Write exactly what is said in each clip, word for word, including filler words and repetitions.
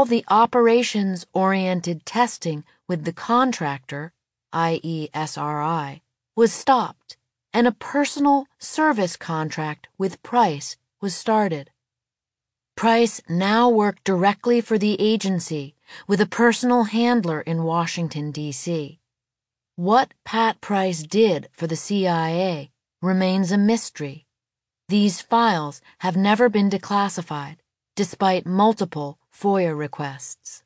all the operations-oriented testing with the contractor, that is. S R I, was stopped, and a personal service contract with Price was started. Price now worked directly for the agency with a personal handler in Washington, D C What Pat Price did for the C I A remains a mystery. These files have never been declassified, despite multiple FOIA requests.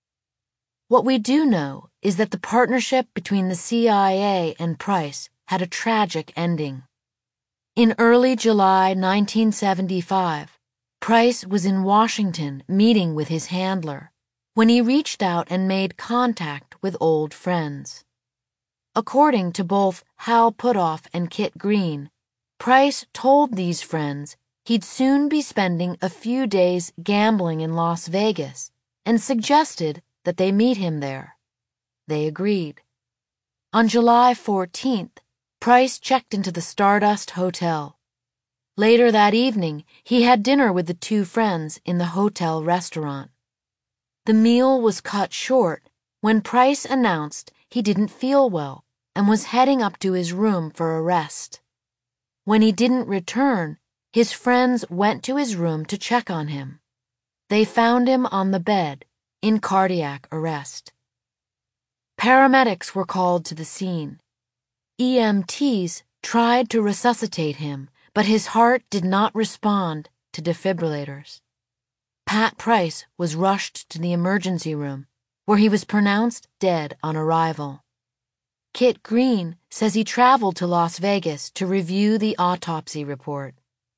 What we do know is that the partnership between the C I A and Price had a tragic ending. In early July nineteen seventy-five, Price was in Washington meeting with his handler when he reached out and made contact with old friends. According to both Hal Puthoff and Kit Green, Price told these friends he'd soon be spending a few days gambling in Las Vegas and suggested that they meet him there. They agreed. On July fourteenth, Price checked into the Stardust Hotel. Later that evening, he had dinner with the two friends in the hotel restaurant. The meal was cut short when Price announced he didn't feel well and was heading up to his room for a rest. When he didn't return, his friends went to his room to check on him. They found him on the bed, in cardiac arrest. Paramedics were called to the scene. E M Ts tried to resuscitate him, but his heart did not respond to defibrillators. Pat Price was rushed to the emergency room, where he was pronounced dead on arrival. Kit Green says he traveled to Las Vegas to review the autopsy report.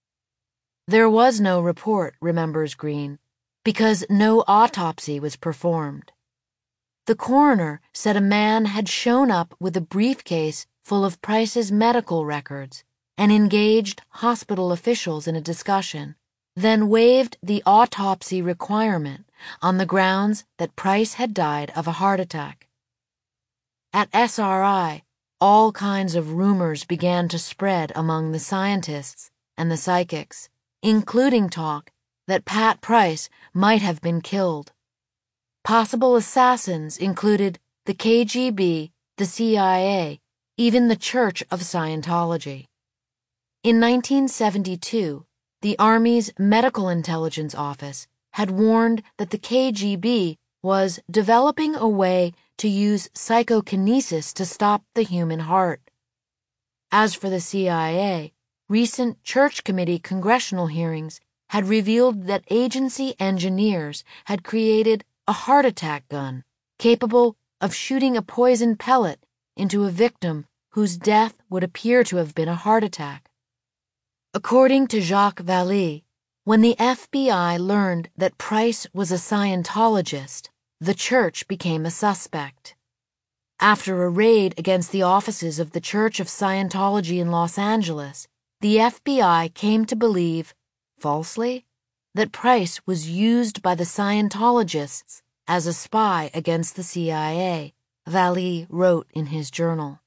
There was no report, remembers Green, because no autopsy was performed. The coroner said a man had shown up with a briefcase full of Price's medical records and engaged hospital officials in a discussion, then waived the autopsy requirement on the grounds that Price had died of a heart attack. At S R I, all kinds of rumors began to spread among the scientists and the psychics, including talk that Pat Price might have been killed. Possible assassins included the K G B, the C I A, even the Church of Scientology. In nineteen seventy-two, the Army's Medical Intelligence Office had warned that the K G B was developing a way to use psychokinesis to stop the human heart. As for the C I A, recent Church Committee congressional hearings had revealed that agency engineers had created a heart attack gun capable of shooting a poison pellet into a victim whose death would appear to have been a heart attack. According to Jacques Vallée, when the F B I learned that Price was a Scientologist, the church became a suspect. After a raid against the offices of the Church of Scientology in Los Angeles, the F B I came to believe, falsely, that Price was used by the Scientologists as a spy against the C I A, Vallée wrote in his journal.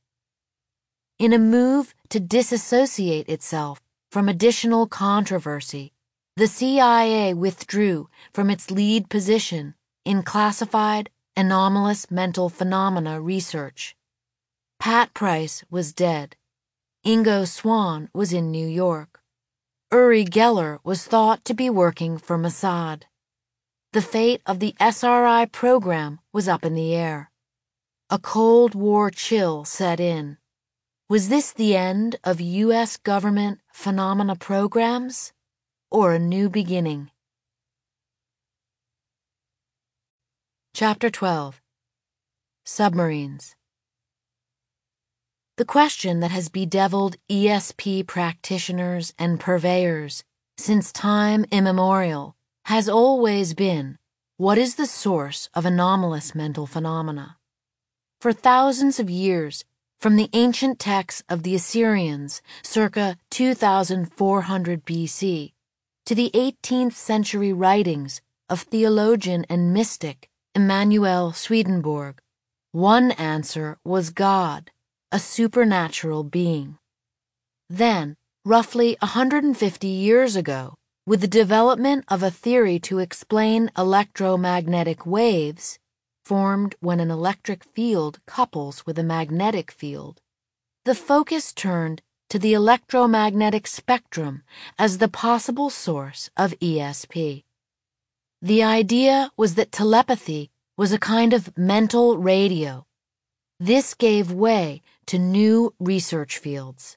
In a move to disassociate itself from additional controversy, the C I A withdrew from its lead position in classified anomalous mental phenomena research. Pat Price was dead. Ingo Swann was in New York. Uri Geller was thought to be working for Mossad. The fate of the S R I program was up in the air. A Cold War chill set in. Was this the end of U S government phenomena programs, or a new beginning? Chapter twelve. Submarines. The question that has bedeviled E S P practitioners and purveyors since time immemorial has always been, what is the source of anomalous mental phenomena? For thousands of years, from the ancient texts of the Assyrians circa two thousand four hundred B C to the eighteenth century writings of theologian and mystic Emanuel Swedenborg, one answer was God, a supernatural being. Then, roughly one hundred fifty years ago, with the development of a theory to explain electromagnetic waves formed when an electric field couples with a magnetic field, the focus turned to the electromagnetic spectrum as the possible source of E S P. The idea was that telepathy was a kind of mental radio. This gave way to new research fields.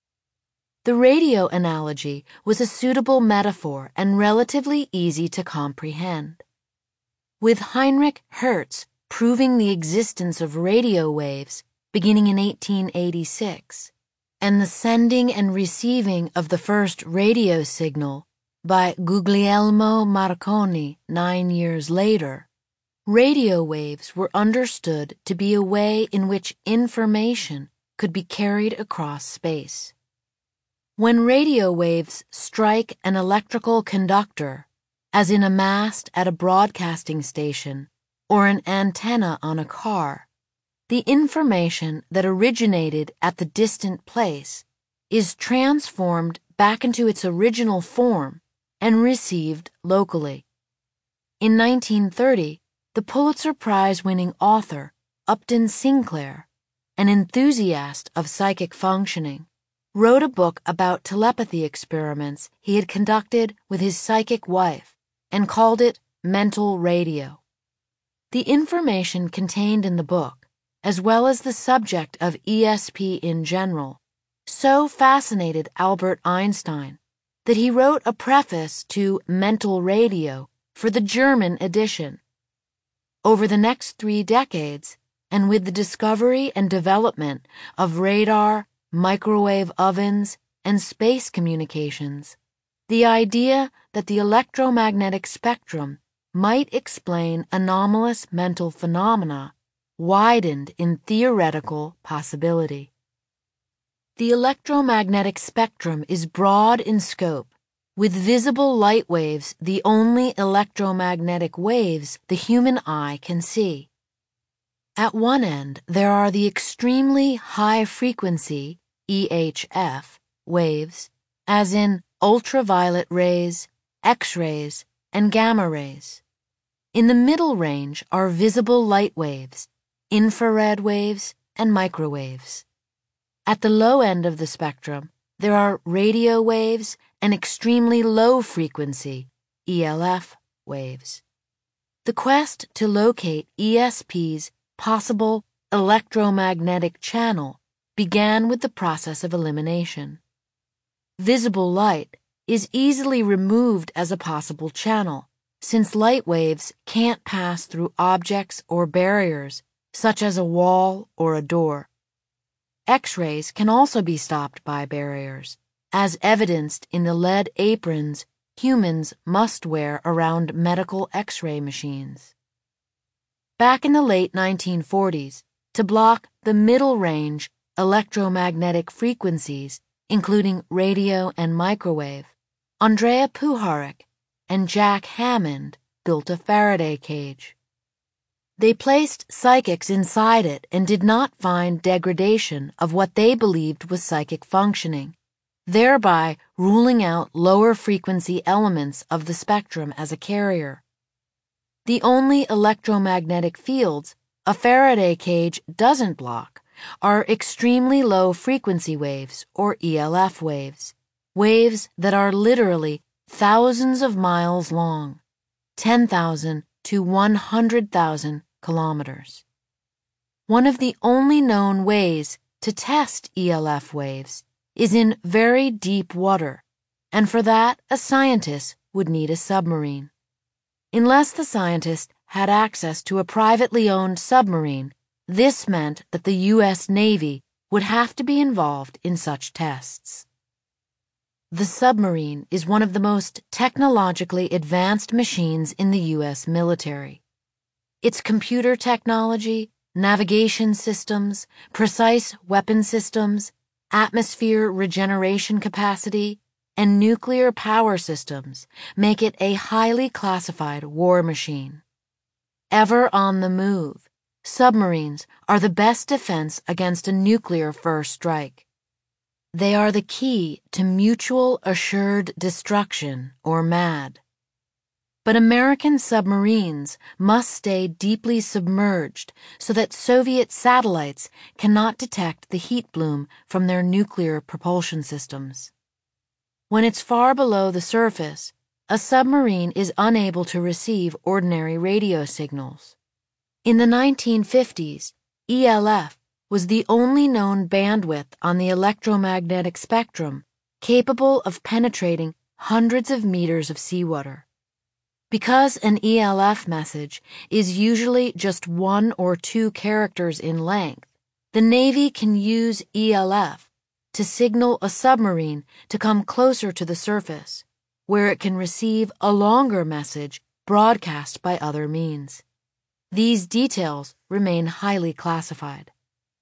The radio analogy was a suitable metaphor and relatively easy to comprehend. With Heinrich Hertz proving the existence of radio waves beginning in eighteen eighty-six, and the sending and receiving of the first radio signal by Guglielmo Marconi nine years later, radio waves were understood to be a way in which information could be carried across space. When radio waves strike an electrical conductor, as in a mast at a broadcasting station or an antenna on a car, the information that originated at the distant place is transformed back into its original form and received locally. In nineteen thirty, the Pulitzer Prize-winning author Upton Sinclair, an enthusiast of psychic functioning, wrote a book about telepathy experiments he had conducted with his psychic wife and called it Mental Radio. The information contained in the book, as well as the subject of E S P in general, so fascinated Albert Einstein that he wrote a preface to Mental Radio for the German edition. Over the next three decades, and with the discovery and development of radar, microwave ovens, and space communications, the idea that the electromagnetic spectrum might explain anomalous mental phenomena widened in theoretical possibility. The electromagnetic spectrum is broad in scope, with visible light waves the only electromagnetic waves the human eye can see. At one end, there are the extremely high-frequency E H F waves, as in ultraviolet rays, X-rays, and gamma rays. In the middle range are visible light waves, infrared waves, and microwaves. At the low end of the spectrum, there are radio waves and extremely low-frequency E L F waves. The quest to locate E S P's possible electromagnetic channel began with the process of elimination. Visible light is easily removed as a possible channel, since light waves can't pass through objects or barriers, such as a wall or a door. X-rays can also be stopped by barriers, as evidenced in the lead aprons humans must wear around medical X-ray machines. Back in the late nineteen forties, to block the middle-range electromagnetic frequencies, including radio and microwave, Andrea Puharich and Jack Hammond built a Faraday cage. They placed psychics inside it and did not find degradation of what they believed was psychic functioning, thereby ruling out lower frequency elements of the spectrum as a carrier. The only electromagnetic fields a Faraday cage doesn't block are extremely low frequency waves, or E L F waves, waves that are literally thousands of miles long, ten thousand to one hundred thousand kilometers. One of the only known ways to test E L F waves is in very deep water, and for that a scientist would need a submarine. Unless the scientist had access to a privately owned submarine, this meant that the U S Navy would have to be involved in such tests. The submarine is one of the most technologically advanced machines in the U S military. Its computer technology, navigation systems, precise weapon systems, atmosphere regeneration capacity, and nuclear power systems make it a highly classified war machine. Ever on the move, submarines are the best defense against a nuclear first strike. They are the key to mutual assured destruction, or MAD. But American submarines must stay deeply submerged so that Soviet satellites cannot detect the heat bloom from their nuclear propulsion systems. When it's far below the surface, a submarine is unable to receive ordinary radio signals. In the nineteen fifties, E L F was the only known bandwidth on the electromagnetic spectrum capable of penetrating hundreds of meters of seawater. Because an E L F message is usually just one or two characters in length, the Navy can use E L F to signal a submarine to come closer to the surface, where it can receive a longer message broadcast by other means. These details remain highly classified.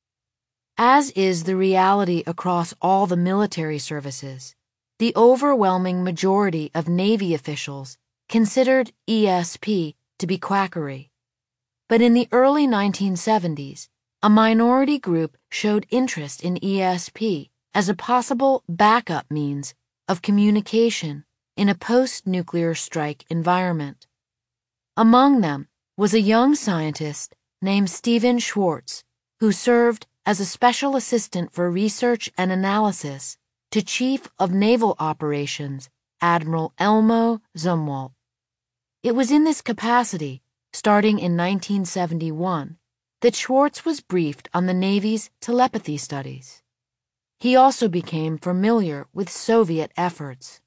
As is the reality across all the military services, the overwhelming majority of Navy officials considered E S P to be quackery. But in the early nineteen seventies, a minority group showed interest in E S P as a possible backup means of communication in a post-nuclear strike environment. Among them was a young scientist named Stephen Schwartz, who served as a special assistant for research and analysis to Chief of Naval Operations Admiral Elmo Zumwalt. It was in this capacity, starting in nineteen seventy-one, that Schwartz was briefed on the Navy's telepathy studies. He also became familiar with Soviet efforts.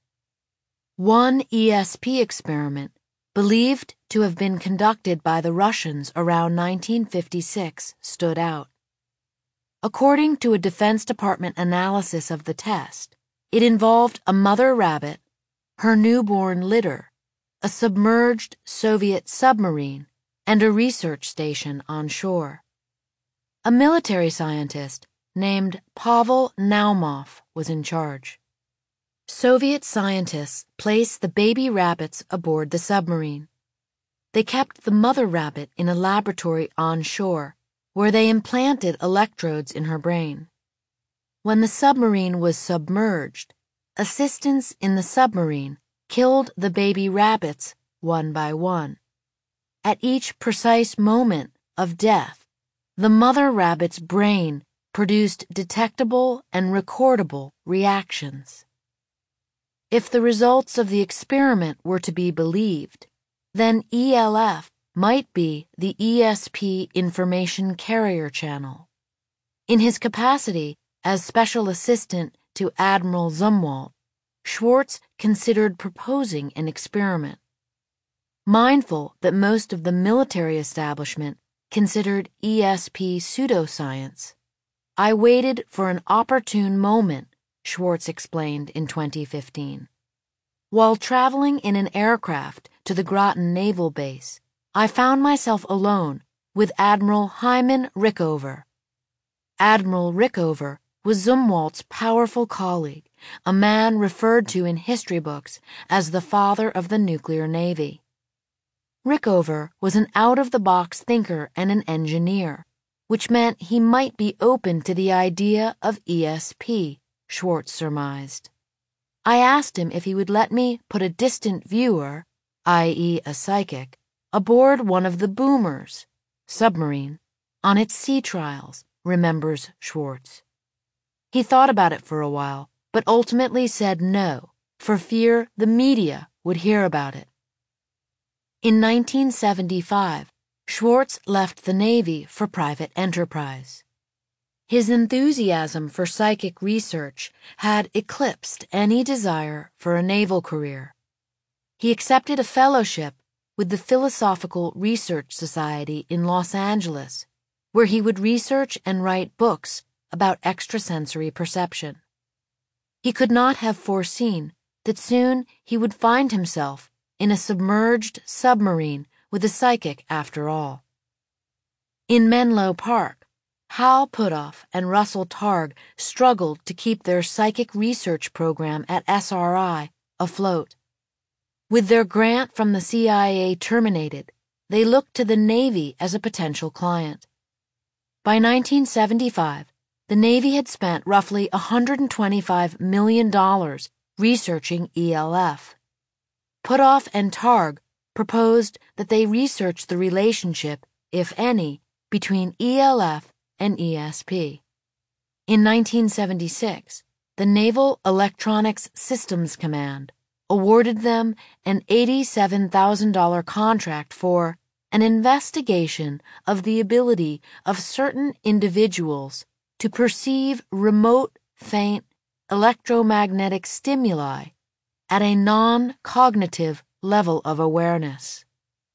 One E S P experiment, believed to have been conducted by the Russians around nineteen fifty-six, stood out. According to a Defense Department analysis of the test, it involved a mother rabbit, her newborn litter, a submerged Soviet submarine, and a research station on shore. A military scientist named Pavel Naumov was in charge. Soviet scientists placed the baby rabbits aboard the submarine. They kept the mother rabbit in a laboratory on shore, where they implanted electrodes in her brain. When the submarine was submerged, assistants in the submarine killed the baby rabbits one by one. At each precise moment of death, the mother rabbit's brain produced detectable and recordable reactions. If the results of the experiment were to be believed, then E L F might be the E S P information carrier channel. In his capacity as special assistant to Admiral Zumwalt, Schwartz considered proposing an experiment. Mindful that most of the military establishment considered E S P pseudoscience, I waited for an opportune moment, Schwartz explained in twenty fifteen. While traveling in an aircraft to the Groton Naval Base, I found myself alone with Admiral Hyman Rickover. Admiral Rickover was Zumwalt's powerful colleague, a man referred to in history books as the father of the nuclear navy. Rickover was an out-of-the-box thinker and an engineer, which meant he might be open to the idea of E S P, Schwartz surmised. I asked him if he would let me put a distant viewer, that is a psychic, aboard one of the boomers, submarine, on its sea trials, remembers Schwartz. He thought about it for a while, but ultimately said no, for fear the media would hear about it. In nineteen seventy-five, Schwartz left the Navy for private enterprise. His enthusiasm for psychic research had eclipsed any desire for a naval career. He accepted a fellowship with the Philosophical Research Society in Los Angeles, where he would research and write books about extrasensory perception. He could not have foreseen that soon he would find himself in a submerged submarine with a psychic after all. In Menlo Park, Hal Puthoff and Russell Targ struggled to keep their psychic research program at S R I afloat. With their grant from the C I A terminated, they looked to the Navy as a potential client. By nineteen seventy-five, the Navy had spent roughly one hundred twenty-five million dollars researching E L F. Puthoff and Targ proposed that they research the relationship, if any, between E L F and E S P. In nineteen seventy-six, the Naval Electronics Systems Command awarded them an eighty-seven thousand dollars contract for an investigation of the ability of certain individuals to perceive remote, faint electromagnetic stimuli at a non-cognitive level of awareness.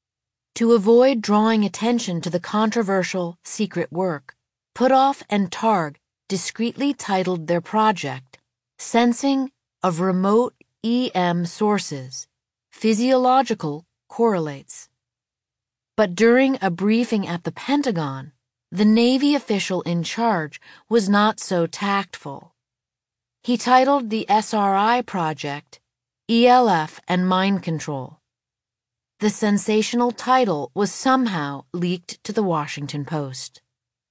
To avoid drawing attention to the controversial secret work, Puthoff and Targ discreetly titled their project Sensing of Remote E M Sources, Physiological Correlates. But during a briefing at the Pentagon, the Navy official in charge was not so tactful. He titled the S R I project E L F and Mind Control. The sensational title was somehow leaked to the Washington Post.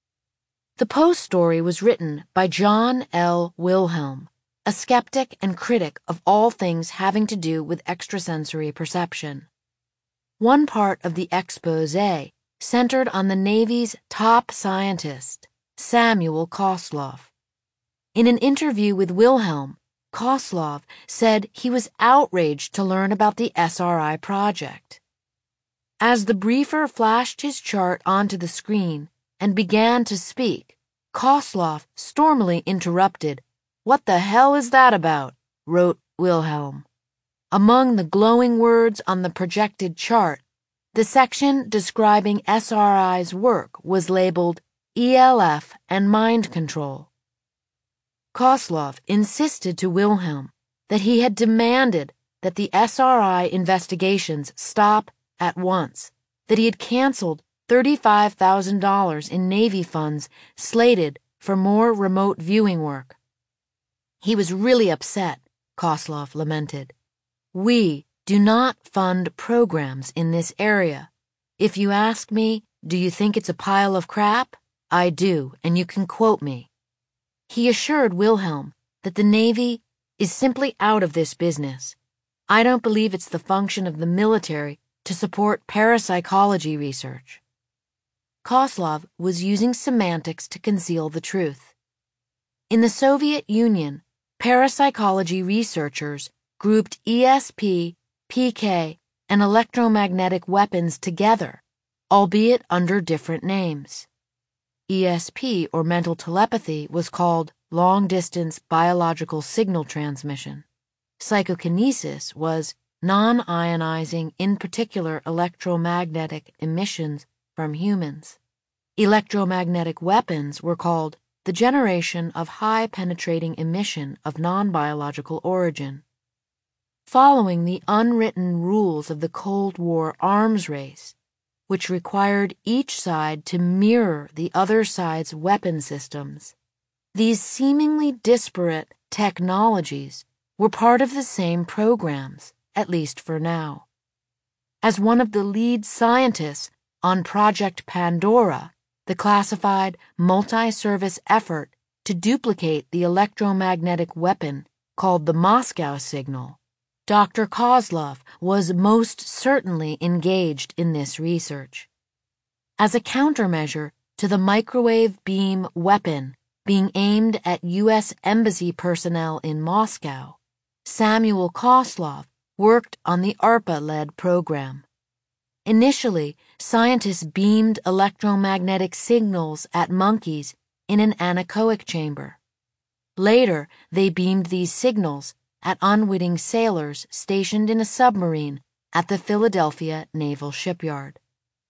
The Post story was written by John L. Wilhelm, a skeptic and critic of all things having to do with extrasensory perception. One part of the exposé centered on the Navy's top scientist, Samuel Kozlov. In an interview with Wilhelm, Kozlov said he was outraged to learn about the S R I project. As the briefer flashed his chart onto the screen and began to speak, Kozlov stormily interrupted. "What the hell is that about?" wrote Wilhelm. Among the glowing words on the projected chart, the section describing S R I's work was labeled E L F and Mind Control. Kozlov insisted to Wilhelm that he had demanded that the S R I investigations stop at once, that he had canceled thirty-five thousand dollars in Navy funds slated for more remote viewing work. He was really upset, Kozlov lamented. "We do not fund programs in this area. If you ask me, do you think it's a pile of crap? I do, and you can quote me." He assured Wilhelm that the Navy is simply out of this business. "I don't believe it's the function of the military to support parapsychology research." Kozlov was using semantics to conceal the truth. In the Soviet Union, parapsychology researchers grouped E S P, P K, and electromagnetic weapons together, albeit under different names. E S P, or mental telepathy, was called long-distance biological signal transmission. Psychokinesis was non-ionizing, in particular electromagnetic emissions from humans. Electromagnetic weapons were called the generation of high-penetrating emission of non-biological origin. Following the unwritten rules of the Cold War arms race, which required each side to mirror the other side's weapon systems, these seemingly disparate technologies were part of the same programs, at least for now. As one of the lead scientists on Project Pandora, the classified multi-service effort to duplicate the electromagnetic weapon called the Moscow Signal, Doctor Kozlov was most certainly engaged in this research. As a countermeasure to the microwave beam weapon being aimed at U S Embassy personnel in Moscow, Samuel Kozlov worked on the ARPA-led program. Initially, scientists beamed electromagnetic signals at monkeys in an anechoic chamber. Later, they beamed these signals at unwitting sailors stationed in a submarine at the Philadelphia Naval Shipyard.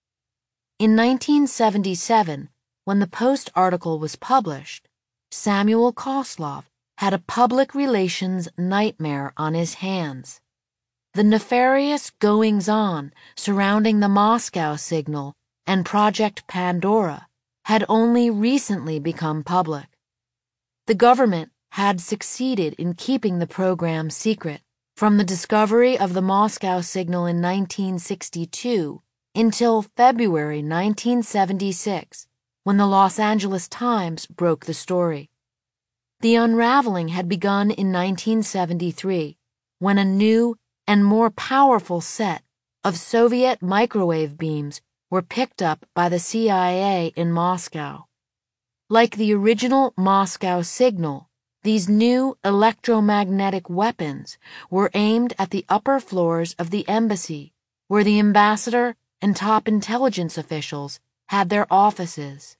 In nineteen seventy-seven, when the Post article was published, Samuel Kozlov had a public relations nightmare on his hands. The nefarious goings-on surrounding the Moscow Signal and Project Pandora had only recently become public. The government had succeeded in keeping the program secret from the discovery of the Moscow Signal in nineteen sixty-two until February nineteen seventy-six, when the Los Angeles Times broke the story. The unraveling had begun in nineteen seventy-three, when a new and more powerful set of Soviet microwave beams were picked up by the C I A in Moscow. Like the original Moscow signal, these new electromagnetic weapons were aimed at the upper floors of the embassy, where the ambassador and top intelligence officials had their offices.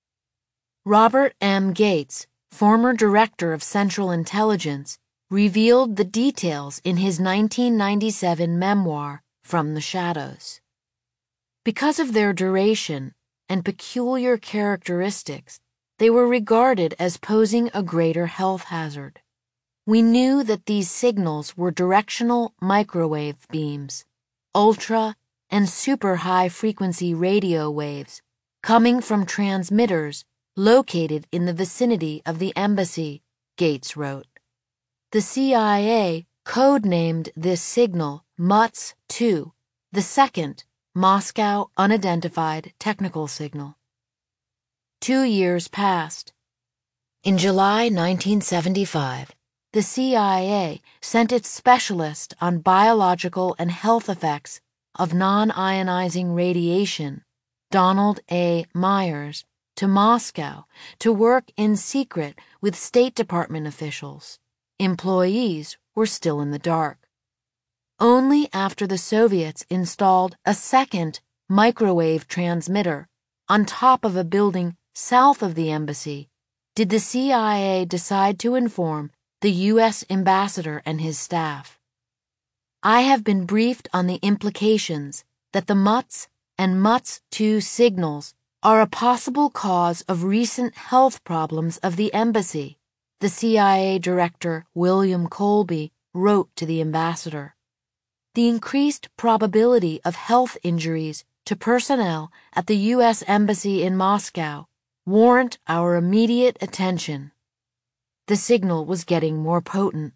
Robert M. Gates, former director of Central Intelligence, revealed the details in his nineteen ninety-seven memoir, From the Shadows. Because of their duration and peculiar characteristics, they were regarded as posing a greater health hazard. We knew that these signals were directional microwave beams, ultra and super high-frequency radio waves coming from transmitters located in the vicinity of the embassy, Gates wrote. The C I A codenamed this signal M U T S two, the second Moscow Unidentified Technical Signal. Two years passed. In July nineteen seventy-five, the C I A sent its specialist on biological and health effects of non-ionizing radiation, Donald A. Myers, to Moscow to work in secret with State Department officials. Employees were still in the dark. Only after the Soviets installed a second microwave transmitter on top of a building south of the embassy did the C I A decide to inform the U S ambassador and his staff. I have been briefed on the implications that the M U T S and M U T S two signals are a possible cause of recent health problems of the embassy, the C I A director William Colby wrote to the ambassador. The increased probability of health injuries to personnel at the U S embassy in Moscow warrant our immediate attention. The signal was getting more potent.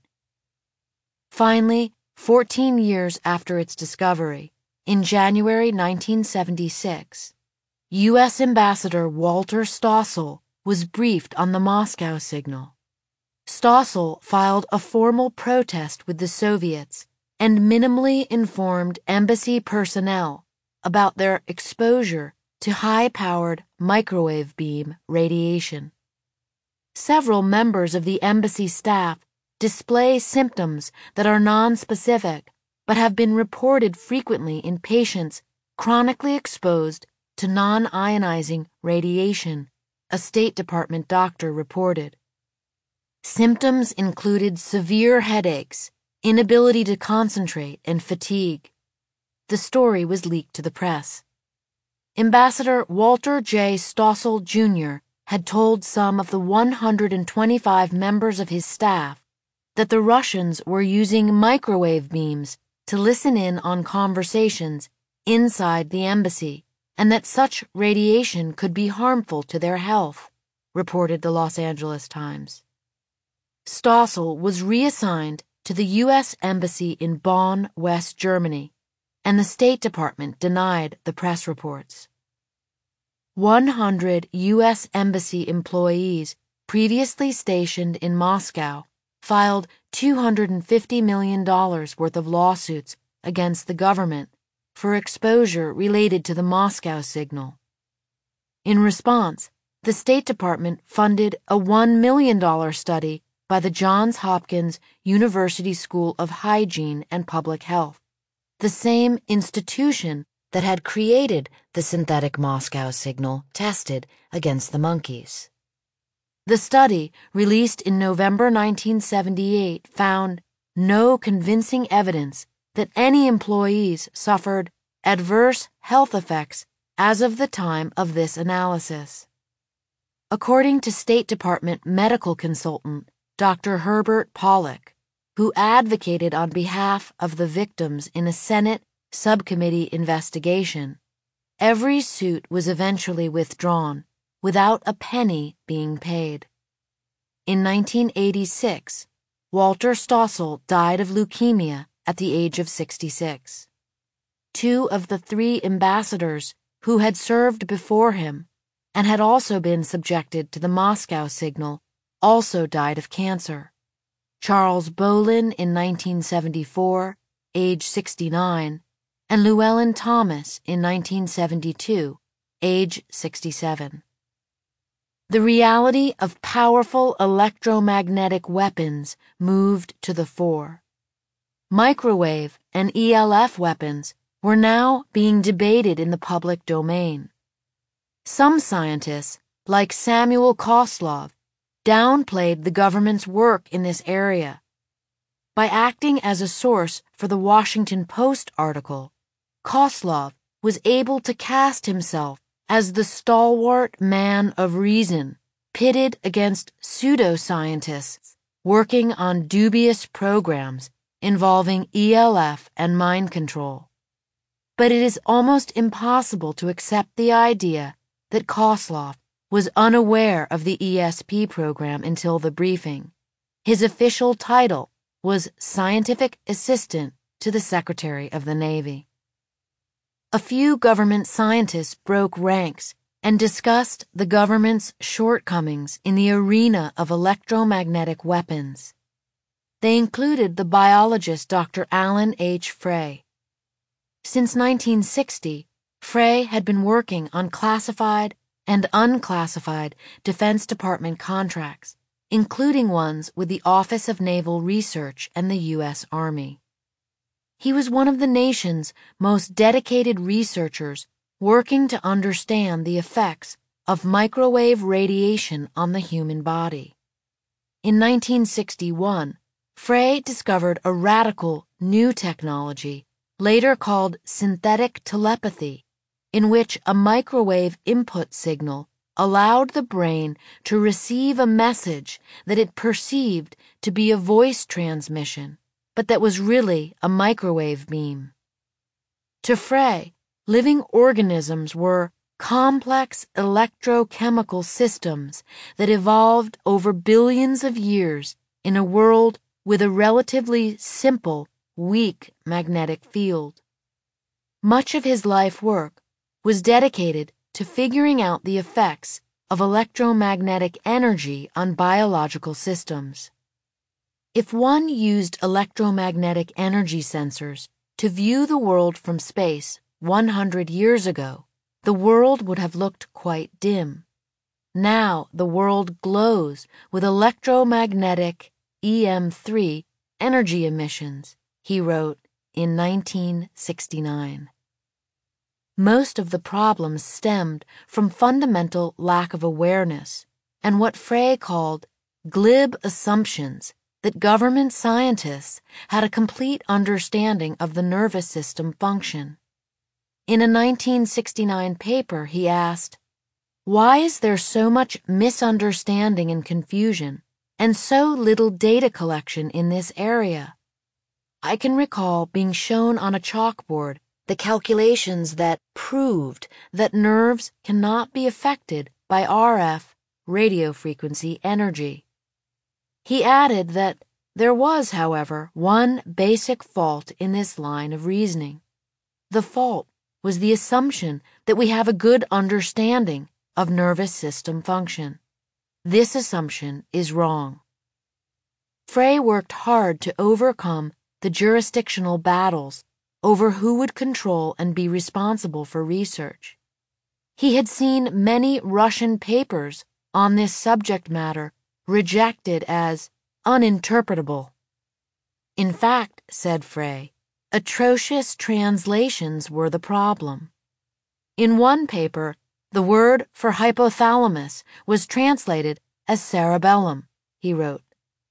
Finally, fourteen years after its discovery, in January nineteen seventy-six, U S Ambassador Walter Stossel was briefed on the Moscow signal. Stossel filed a formal protest with the Soviets and minimally informed embassy personnel about their exposure to high-powered microwave beam radiation. Several members of the embassy staff display symptoms that are nonspecific but have been reported frequently in patients chronically exposed to non-ionizing radiation, a State Department doctor reported. Symptoms included severe headaches, inability to concentrate, and fatigue. The story was leaked to the press. Ambassador Walter J. Stossel, Junior had told some of the one hundred twenty-five members of his staff that the Russians were using microwave beams to listen in on conversations inside the embassy, and that such radiation could be harmful to their health, reported the Los Angeles Times. Stossel was reassigned to the U S Embassy in Bonn, West Germany, and the State Department denied the press reports. one hundred U S Embassy employees previously stationed in Moscow filed two hundred fifty million dollars worth of lawsuits against the government for exposure related to the Moscow signal. In response, the State Department funded a one million dollars study by the Johns Hopkins University School of Hygiene and Public Health, the same institution that had created the synthetic Moscow signal tested against the monkeys. The study, released in November nineteen seventy-eight, found no convincing evidence that any employees suffered adverse health effects as of the time of this analysis. According to State Department medical consultant Doctor Herbert Pollack, who advocated on behalf of the victims in a Senate subcommittee investigation, every suit was eventually withdrawn without a penny being paid. In nineteen eighty-six, Walter Stossel died of leukemia at the age of sixty-six. Two of the three ambassadors who had served before him, and had also been subjected to the Moscow signal, also died of cancer. Charles Bolin in nineteen seventy-four, age sixty-nine, and Llewellyn Thomas in nineteen seventy-two, age sixty-seven. The reality of powerful electromagnetic weapons moved to the fore. Microwave and E L F weapons were now being debated in the public domain. Some scientists, like Samuel Kozlov, downplayed the government's work in this area. By acting as a source for the Washington Post article, Kozlov was able to cast himself as the stalwart man of reason, pitted against pseudoscientists working on dubious programs involving E L F and mind control. But it is almost impossible to accept the idea that Kozlov was unaware of the E S P program until the briefing. His official title was Scientific Assistant to the Secretary of the Navy. A few government scientists broke ranks and discussed the government's shortcomings in the arena of electromagnetic weapons. They included the biologist Doctor Alan H. Frey. Since nineteen sixty, Frey had been working on classified and unclassified Defense Department contracts, including ones with the Office of Naval Research and the U S Army. He was one of the nation's most dedicated researchers working to understand the effects of microwave radiation on the human body. In nineteen sixty-one, Frey discovered a radical new technology, later called synthetic telepathy, in which a microwave input signal allowed the brain to receive a message that it perceived to be a voice transmission, but that was really a microwave beam. To Frey, living organisms were complex electrochemical systems that evolved over billions of years in a world with a relatively simple, weak magnetic field. Much of his life work was dedicated to figuring out the effects of electromagnetic energy on biological systems. If one used electromagnetic energy sensors to view the world from space one hundred years ago, the world would have looked quite dim. Now the world glows with electromagnetic E M three energy emissions, he wrote in nineteen sixty-nine. Most of the problems stemmed from fundamental lack of awareness and what Frey called glib assumptions that government scientists had a complete understanding of the nervous system function. In a nineteen sixty-nine paper, he asked, "Why is there so much misunderstanding and confusion and so little data collection in this area?" I can recall being shown on a chalkboard the calculations that proved that nerves cannot be affected by R F, radio frequency energy. He added that there was, however, one basic fault in this line of reasoning. The fault was the assumption that we have a good understanding of nervous system function. This assumption is wrong. Frey worked hard to overcome the jurisdictional battles over who would control and be responsible for research. He had seen many Russian papers on this subject matter rejected as uninterpretable. In fact, said Frey, atrocious translations were the problem. In one paper, the word for hypothalamus was translated as cerebellum, he wrote.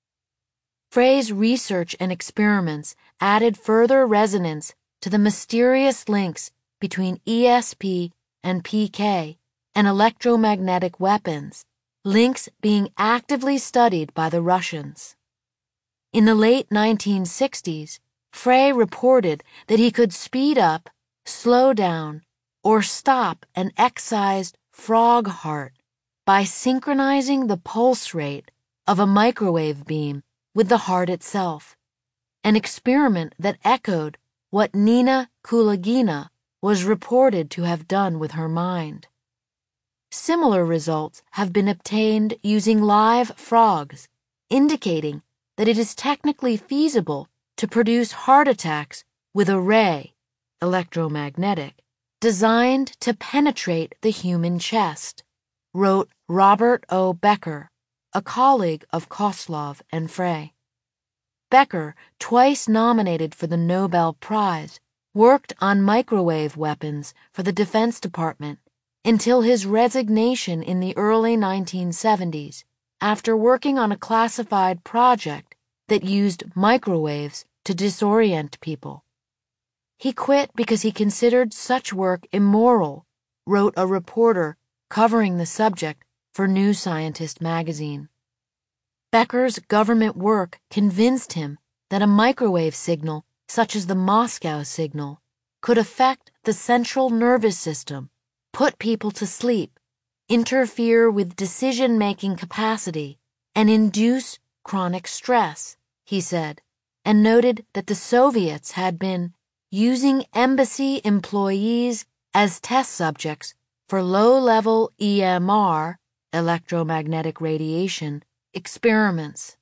Frey's research and experiments added further resonance to the mysterious links between E S P and P K and electromagnetic weapons, links being actively studied by the Russians. In the late nineteen sixties, Frey reported that he could speed up, slow down, or stop an excised frog heart by synchronizing the pulse rate of a microwave beam with the heart itself, an experiment that echoed what Nina Kulagina was reported to have done with her mind. Similar results have been obtained using live frogs, indicating that it is technically feasible to produce heart attacks with a ray, electromagnetic, designed to penetrate the human chest, wrote Robert O. Becker, a colleague of Koslov and Frey. Becker, twice nominated for the Nobel Prize, worked on microwave weapons for the Defense Department until his resignation in the early nineteen seventies after working on a classified project that used microwaves to disorient people. He quit because he considered such work immoral, wrote a reporter covering the subject for New Scientist magazine. Becker's government work convinced him that a microwave signal, such as the Moscow signal, could affect the central nervous system, put people to sleep, interfere with decision-making capacity, and induce chronic stress, he said, and noted that the Soviets had been using embassy employees as test subjects for low-level E M R, electromagnetic radiation, experiments.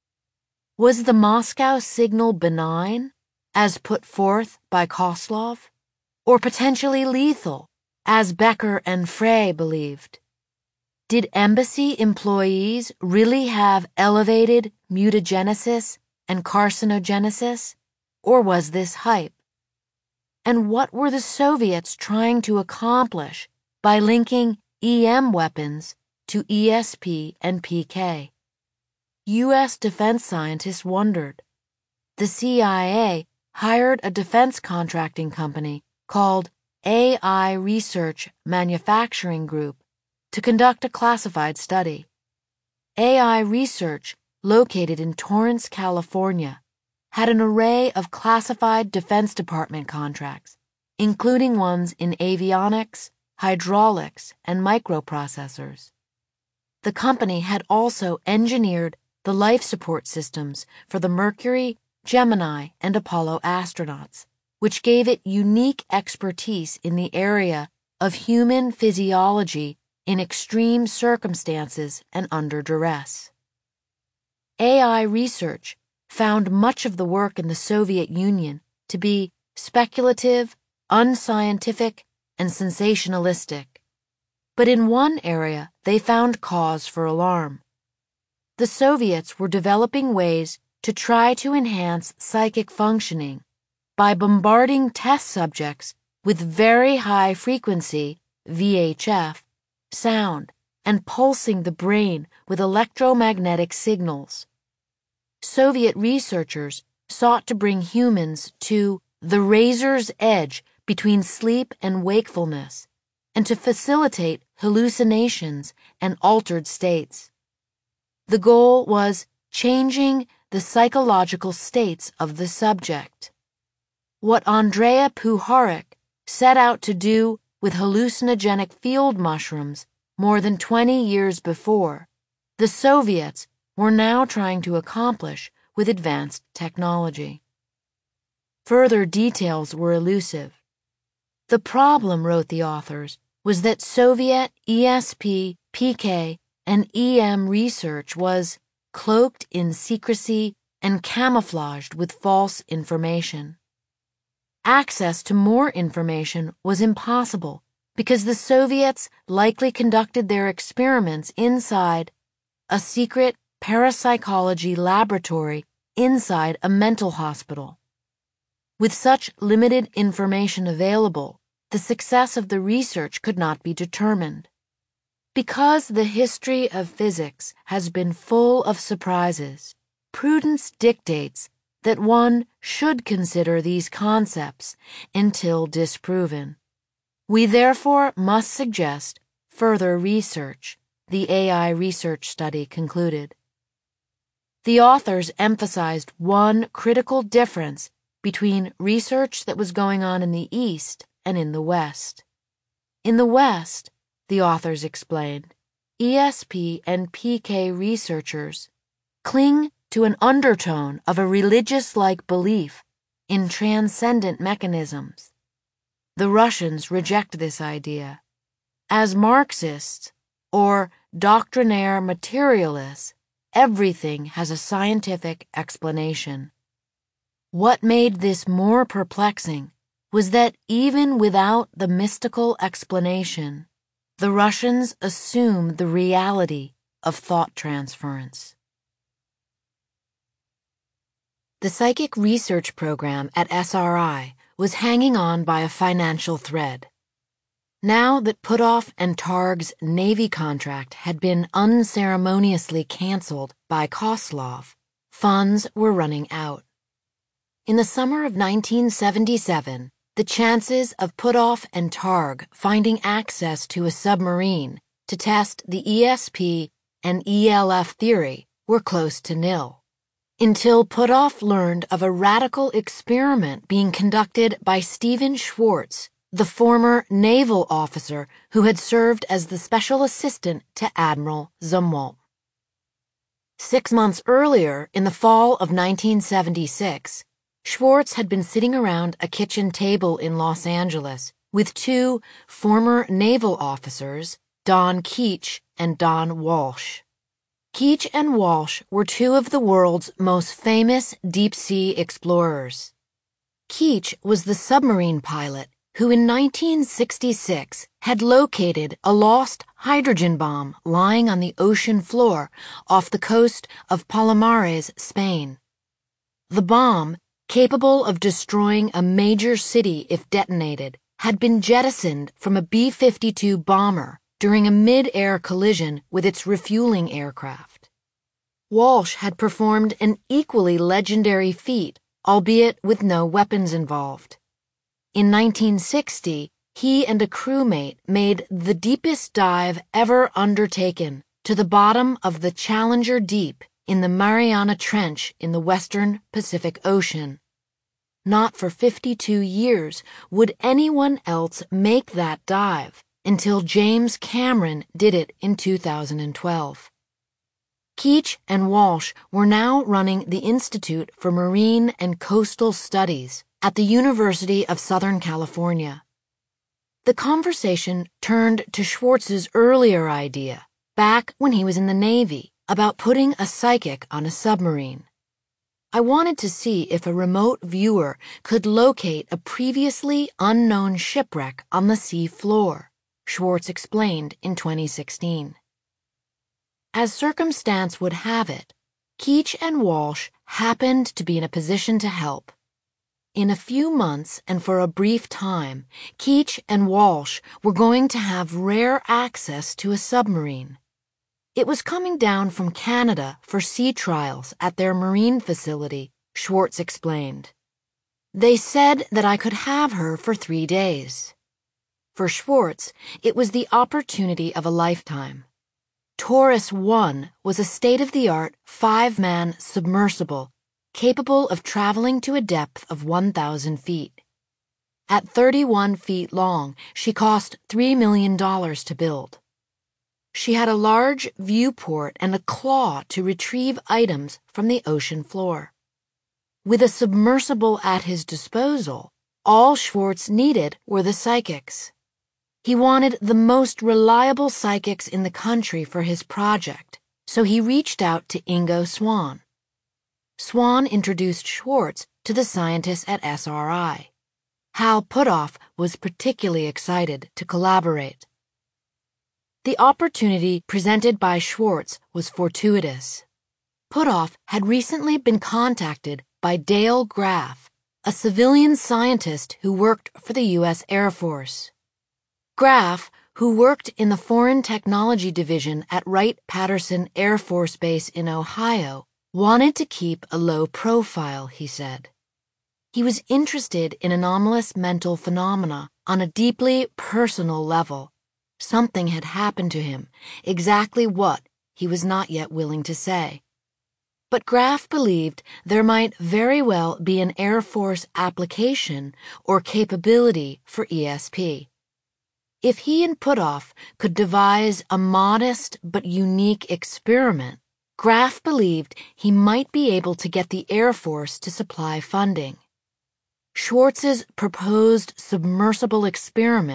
Was the Moscow signal benign, as put forth by Koslov, or potentially lethal, as Becker and Frey believed? Did embassy employees really have elevated mutagenesis and carcinogenesis, or was this hype? And what were the Soviets trying to accomplish by linking E M weapons to E S P and P K? U S defense scientists wondered. The C I A hired a defense contracting company called A I Research Manufacturing Group to conduct a classified study. A I Research, located in Torrance, California, had an array of classified Defense Department contracts, including ones in avionics, hydraulics, and microprocessors. The company had also engineered the life support systems for the Mercury, Gemini, and Apollo astronauts, which gave it unique expertise in the area of human physiology in extreme circumstances and under duress. A I Research found much of the work in the Soviet Union to be speculative, unscientific, and sensationalistic. But in one area they found cause for alarm. The Soviets were developing ways to try to enhance psychic functioning by bombarding test subjects with very high frequency, V H F, sound and pulsing the brain with electromagnetic signals. Soviet researchers sought to bring humans to the razor's edge between sleep and wakefulness, and to facilitate hallucinations and altered states. The goal was changing the psychological states of the subject. What Andrea Puharich set out to do with hallucinogenic field mushrooms more than twenty years before, the Soviets were now trying to accomplish with advanced technology. Further details were elusive. The problem, wrote the authors, was that Soviet E S P, P K, and E M research was cloaked in secrecy and camouflaged with false information. Access to more information was impossible because the Soviets likely conducted their experiments inside a secret parapsychology laboratory inside a mental hospital. With such limited information available, the success of the research could not be determined. Because the history of physics has been full of surprises, prudence dictates that one should consider these concepts until disproven. We therefore must suggest further research, the A I research study concluded. The authors emphasized one critical difference between research that was going on in the East and in the West. In the West, the authors explained, E S P and P K researchers cling to an undertone of a religious-like belief in transcendent mechanisms. The Russians reject this idea. As Marxists, or doctrinaire materialists, everything has a scientific explanation. What made this more perplexing was that even without the mystical explanation, the Russians assume the reality of thought transference. The psychic research program at S R I was hanging on by a financial thread. Now that Puthoff and Targ's Navy contract had been unceremoniously canceled by Koslov, funds were running out. In the summer of nineteen seventy-seven, the chances of Puthoff and Targ finding access to a submarine to test the E S P and E L F theory were close to nil, until Puthoff learned of a radical experiment being conducted by Stephen Schwartz, the former naval officer who had served as the special assistant to Admiral Zumwalt. Six months earlier, in the fall of nineteen seventy-six, Schwartz had been sitting around a kitchen table in Los Angeles with two former naval officers, Don Keech and Don Walsh. Keech and Walsh were two of the world's most famous deep-sea explorers. Keech was the submarine pilot who in nineteen sixty-six had located a lost hydrogen bomb lying on the ocean floor off the coast of Palomares, Spain. The bomb, capable of destroying a major city if detonated, had been jettisoned from a B fifty-two bomber during a mid-air collision with its refueling aircraft. Walsh had performed an equally legendary feat, albeit with no weapons involved. In nineteen sixty, he and a crewmate made the deepest dive ever undertaken to the bottom of the Challenger Deep in the Mariana Trench in the western Pacific Ocean. Not for fifty-two years would anyone else make that dive until James Cameron did it in two thousand twelve. Keech and Walsh were now running the Institute for Marine and Coastal Studies at the University of Southern California. The conversation turned to Schwartz's earlier idea, back when he was in the Navy, about putting a psychic on a submarine. I wanted to see if a remote viewer could locate a previously unknown shipwreck on the sea floor, Schwartz explained in twenty sixteen. As circumstance would have it, Keech and Walsh happened to be in a position to help. In a few months and for a brief time, Keech and Walsh were going to have rare access to a submarine. It was coming down from Canada for sea trials at their marine facility, Schwartz explained. They said that I could have her for three days. For Schwartz, it was the opportunity of a lifetime. Taurus one was a state-of-the-art five-man submersible capable of traveling to a depth of one thousand feet. At thirty-one feet long, she cost three million dollars to build. She had a large viewport and a claw to retrieve items from the ocean floor. With a submersible at his disposal, all Schwartz needed were the psychics. He wanted the most reliable psychics in the country for his project, so he reached out to Ingo Swann. Swann introduced Schwartz to the scientists at S R I. Hal Puthoff was particularly excited to collaborate. The opportunity presented by Schwartz was fortuitous. Puthoff had recently been contacted by Dale Graff, a civilian scientist who worked for the U S Air Force. Graff, who worked in the Foreign Technology Division at Wright-Patterson Air Force Base in Ohio, wanted to keep a low profile, he said. He was interested in anomalous mental phenomena on a deeply personal level. Something had happened to him, exactly what he was not yet willing to say. But Graff believed there might very well be an Air Force application or capability for E S P. If he and Puthoff could devise a modest but unique experiment, Graff believed he might be able to get the Air Force to supply funding. Schwartz's proposed submersible experiment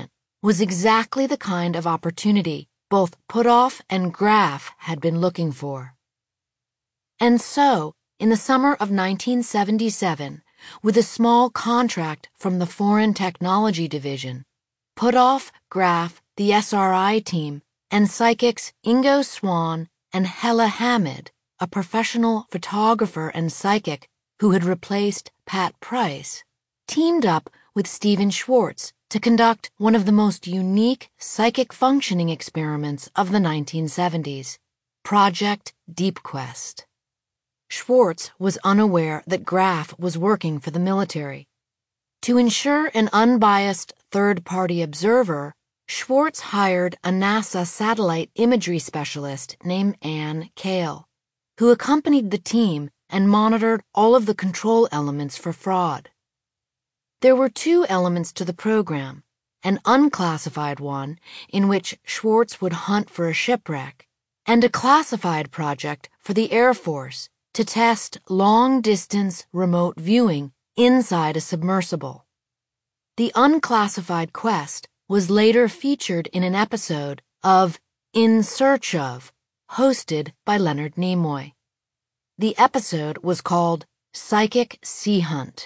was exactly the kind of opportunity both Puthoff and Graf had been looking for. And so, in the summer of nineteen seventy-seven, with a small contract from the Foreign Technology Division, Puthoff, Graf, the S R I team, and psychics Ingo Swann and Hella Hamid, a professional photographer and psychic who had replaced Pat Price, teamed up with Stephen Schwartz to conduct one of the most unique psychic functioning experiments of the nineteen seventies, Project DeepQuest. Schwartz was unaware that Graf was working for the military. To ensure an unbiased third-party observer, Schwartz hired a NASA satellite imagery specialist named Ann Cale, who accompanied the team and monitored all of the control elements for fraud. There were two elements to the program, an unclassified one in which Schwartz would hunt for a shipwreck, and a classified project for the Air Force to test long-distance remote viewing inside a submersible. The unclassified quest was later featured in an episode of In Search of, hosted by Leonard Nimoy. The episode was called Psychic Sea Hunt.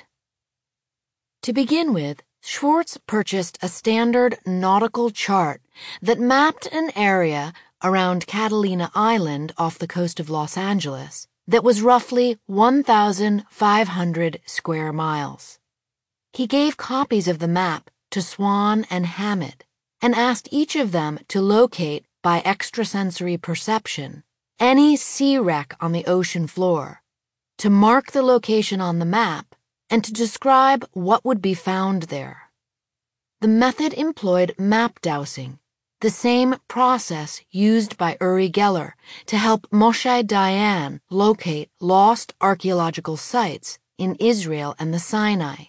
To begin with, Schwartz purchased a standard nautical chart that mapped an area around Catalina Island off the coast of Los Angeles that was roughly one thousand five hundred square miles. He gave copies of the map to Swann and Hamid and asked each of them to locate, by extrasensory perception, any sea wreck on the ocean floor, to mark the location on the map, and to describe what would be found there. The method employed map dowsing, the same process used by Uri Geller to help Moshe Dayan locate lost archaeological sites in Israel and the Sinai.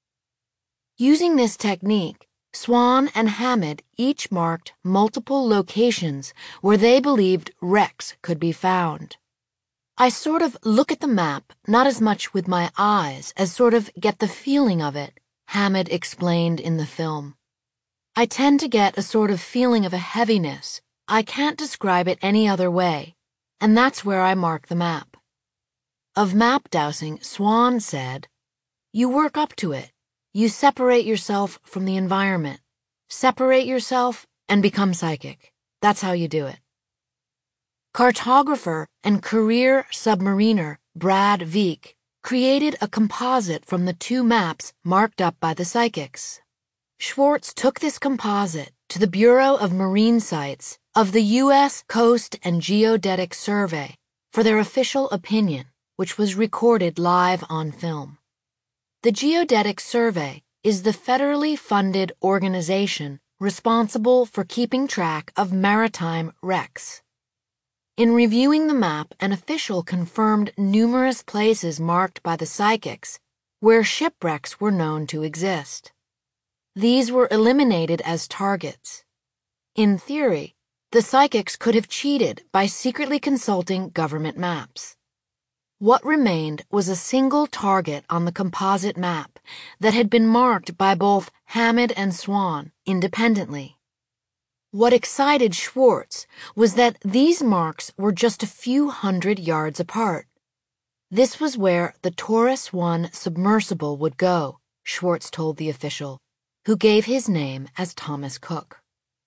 Using this technique, Swann and Hamid each marked multiple locations where they believed wrecks could be found. I sort of look at the map not as much with my eyes as sort of get the feeling of it, Hamid explained in the film. I tend to get a sort of feeling of a heaviness. I can't describe it any other way, and that's where I mark the map. Of map dowsing, Swann said, "You work up to it. You separate yourself from the environment. Separate yourself and become psychic. That's how you do it." Cartographer and career submariner Brad Veek created a composite from the two maps marked up by the psychics. Schwartz took this composite to the Bureau of Marine Sites of the U S Coast and Geodetic Survey for their official opinion, which was recorded live on film. The Geodetic Survey is the federally funded organization responsible for keeping track of maritime wrecks. In reviewing the map, an official confirmed numerous places marked by the psychics where shipwrecks were known to exist. These were eliminated as targets. In theory, the psychics could have cheated by secretly consulting government maps. What remained was a single target on the composite map that had been marked by both Hamid and Swann independently. What excited Schwartz was that these marks were just a few hundred yards apart. This was where the Taurus one submersible would go, Schwartz told the official, who gave his name as Thomas Cook.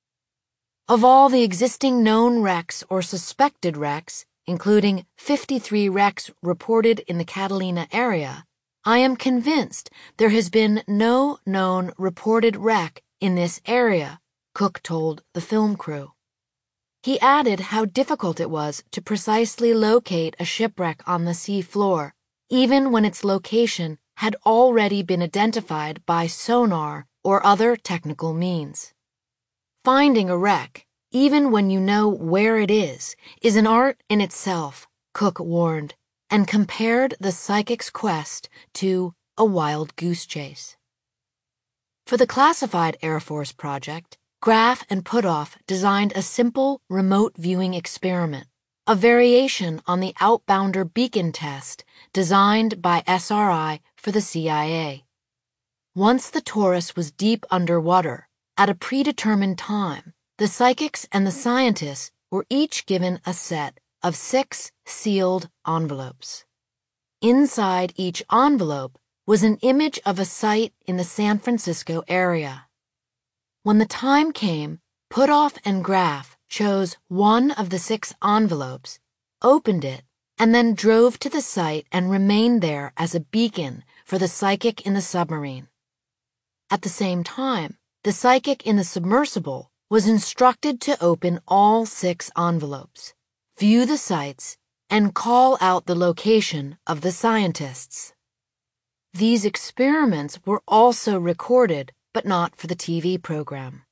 Of all the existing known wrecks or suspected wrecks, including fifty-three wrecks reported in the Catalina area, I am convinced there has been no known reported wreck in this area, Cook told the film crew. He added how difficult it was to precisely locate a shipwreck on the sea floor, even when its location had already been identified by sonar or other technical means. Finding a wreck, even when you know where it is, is an art in itself, Cook warned, and compared the psychic's quest to a wild goose chase. For the classified Air Force project, Graf and Puthoff designed a simple remote viewing experiment, a variation on the Outbounder beacon test designed by S R I for the C I A. Once the Taurus was deep underwater, At a predetermined time, the psychics and the scientists were each given a set of six sealed envelopes. Inside each envelope was an image of a site in the San Francisco area. When the time came, Puthoff and Graf chose one of the six envelopes, opened it, and then drove to the site and remained there as a beacon for the psychic in the submarine. At the same time, the psychic in the submersible was instructed to open all six envelopes, view the sites, and call out the location of the scientists. These experiments were also recorded, but not for the T V program.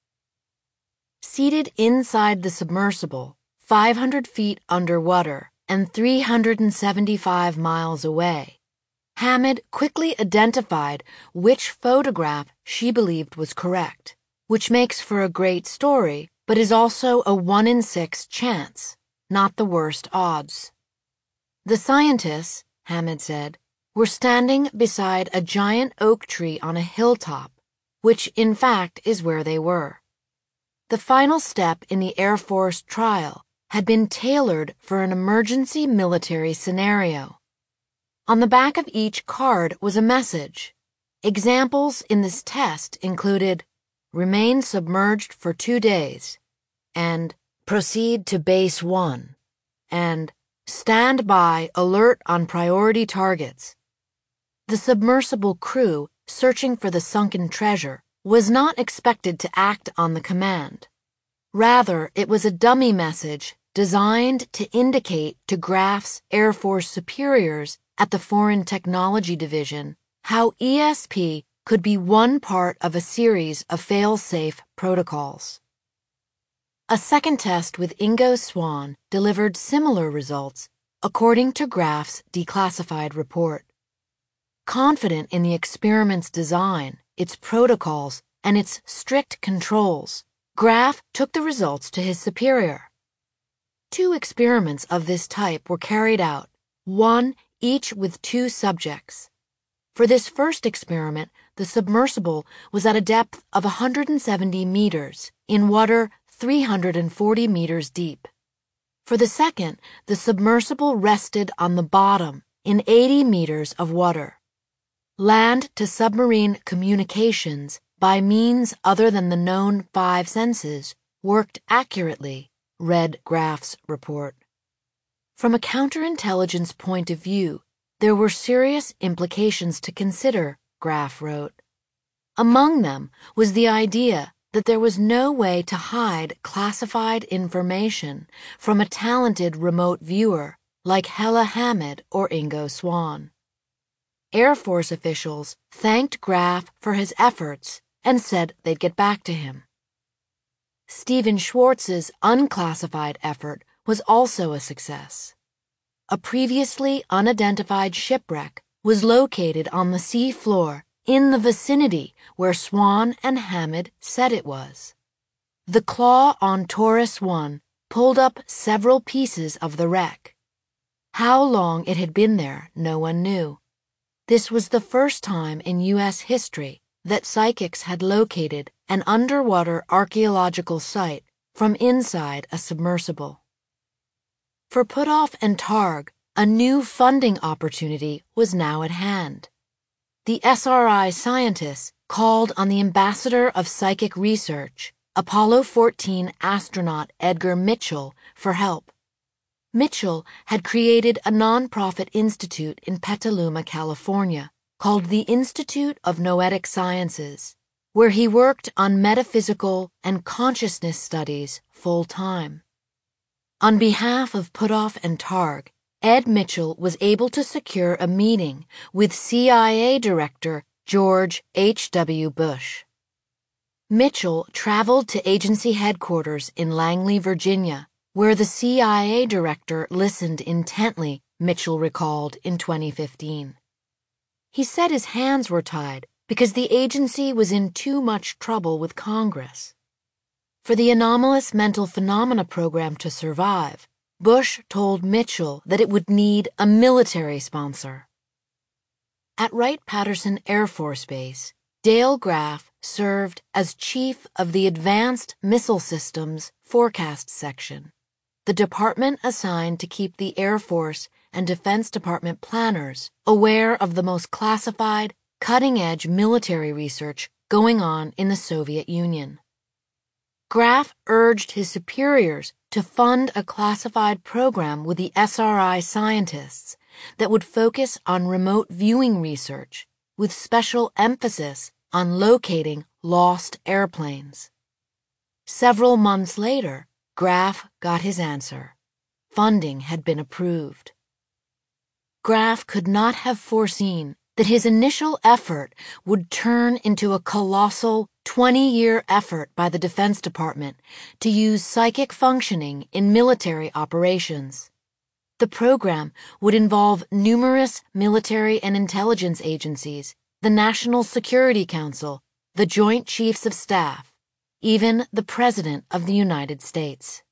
Seated inside the submersible, five hundred feet underwater and three hundred seventy-five miles away, Hammond quickly identified which photograph she believed was correct, which makes for a great story, but is also a one in six chance, not the worst odds. The scientists, Hammond said, were standing beside a giant oak tree on a hilltop, which in fact is where they were. The final step in the Air Force trial had been tailored for an emergency military scenario. On the back of each card was a message. Examples in this test included, "Remain submerged for two days," and "Proceed to Base one," and "Stand by, alert on priority targets." The submersible crew, searching for the sunken treasure, was not expected to act on the command. Rather, it was a dummy message designed to indicate to Graf's Air Force superiors at the Foreign Technology Division how E S P could be one part of a series of fail-safe protocols. A second test with Ingo Swann delivered similar results, according to Graf's declassified report. Confident in the experiment's design, its protocols, and its strict controls, Graf took the results to his superior. Two experiments of this type were carried out, one each with two subjects. For this first experiment, the submersible was at a depth of one hundred seventy meters, in water three hundred forty meters deep. For the second, the submersible rested on the bottom in eighty meters of water. Land-to-submarine communications by means other than the known five senses worked accurately, read Graf's report. From a counterintelligence point of view, there were serious implications to consider, Graf wrote. Among them was the idea that there was no way to hide classified information from a talented remote viewer like Hella Hammond or Ingo Swann. Air Force officials thanked Graf for his efforts and said they'd get back to him. Stephen Schwartz's unclassified effort was also a success. A previously unidentified shipwreck was located on the sea floor in the vicinity where Swann and Hammond said it was. The claw on Taurus one pulled up several pieces of the wreck. How long it had been there, no one knew. This was the first time in U S history that psychics had located an underwater archaeological site from inside a submersible. For Puthoff and Targ, a new funding opportunity was now at hand. The S R I scientists called on the ambassador of psychic research, Apollo fourteen astronaut Edgar Mitchell, for help. Mitchell had created a nonprofit institute in Petaluma, California, called the Institute of Noetic Sciences, where he worked on metaphysical and consciousness studies full-time. On behalf of Puthoff and Targ, Ed Mitchell was able to secure a meeting with C I A Director George H W Bush. Mitchell traveled to agency headquarters in Langley, Virginia, where the C I A director listened intently, Mitchell recalled in twenty fifteen. He said his hands were tied because the agency was in too much trouble with Congress. For the anomalous mental phenomena program to survive, Bush told Mitchell that it would need a military sponsor. At Wright-Patterson Air Force Base, Dale Graf served as chief of the Advanced Missile Systems Forecast Section, the department assigned to keep the Air Force and Defense Department planners aware of the most classified, cutting-edge military research going on in the Soviet Union. Graf urged his superiors to fund a classified program with the S R I scientists that would focus on remote viewing research with special emphasis on locating lost airplanes. Several months later, Graf got his answer. Funding had been approved. Graf could not have foreseen that his initial effort would turn into a colossal twenty-year effort by the Defense Department to use psychic functioning in military operations. The program would involve numerous military and intelligence agencies, the National Security Council, the Joint Chiefs of Staff, even the President of the United States.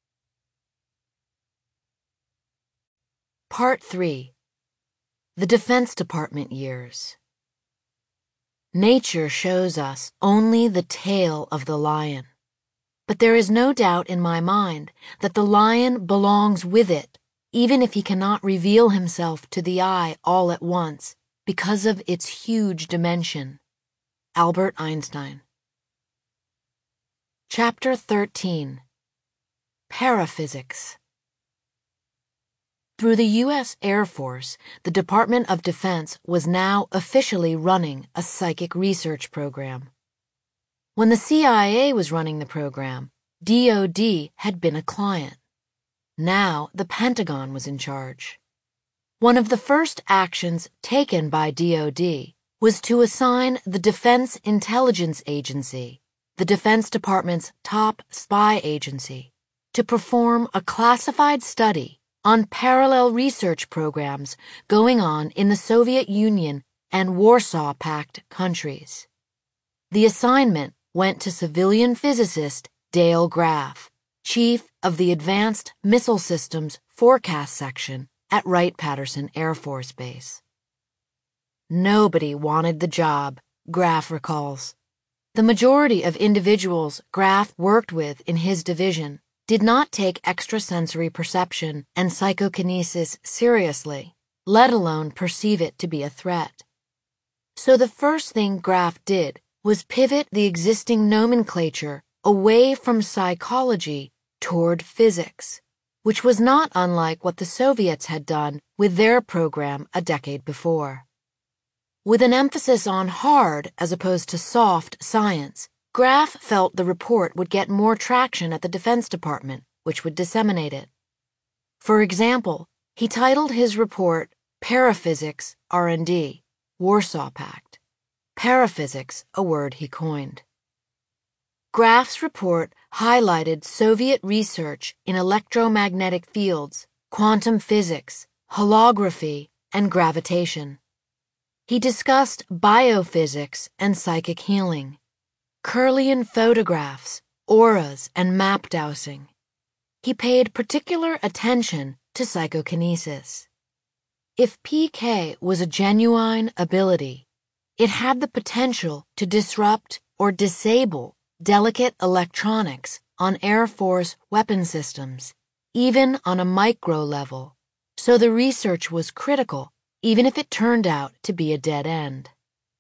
Part three. The Defense Department Years. Nature shows us only the tail of the lion, but there is no doubt in my mind that the lion belongs with it, even if he cannot reveal himself to the eye all at once because of its huge dimension. Albert Einstein. Chapter thirteen. Paraphysics. Through the U S Air Force, the Department of Defense was now officially running a psychic research program. When the C I A was running the program, D O D had been a client. Now the Pentagon was in charge. One of the first actions taken by D O D was to assign the Defense Intelligence Agency, the Defense Department's top spy agency, to perform a classified study on parallel research programs going on in the Soviet Union and Warsaw Pact countries. The assignment went to civilian physicist Dale Graf, chief of the Advanced Missile Systems Forecast Section at Wright-Patterson Air Force Base. Nobody wanted the job, Graf recalls. The majority of individuals Graf worked with in his division did not take extrasensory perception and psychokinesis seriously, let alone perceive it to be a threat. So the first thing Graf did was pivot the existing nomenclature away from psychology toward physics, which was not unlike what the Soviets had done with their program a decade before. With an emphasis on hard as opposed to soft science, Graf felt the report would get more traction at the Defense Department, which would disseminate it. For example, he titled his report Paraphysics R and D, Warsaw Pact. Paraphysics, a word he coined. Graf's report highlighted Soviet research in electromagnetic fields, quantum physics, holography, and gravitation. He discussed biophysics and psychic healing, Kirlian photographs, auras, and map dowsing. He paid particular attention to psychokinesis. If P K was a genuine ability, it had the potential to disrupt or disable delicate electronics on Air Force weapon systems, even on a micro level, so the research was critical, even if it turned out to be a dead end.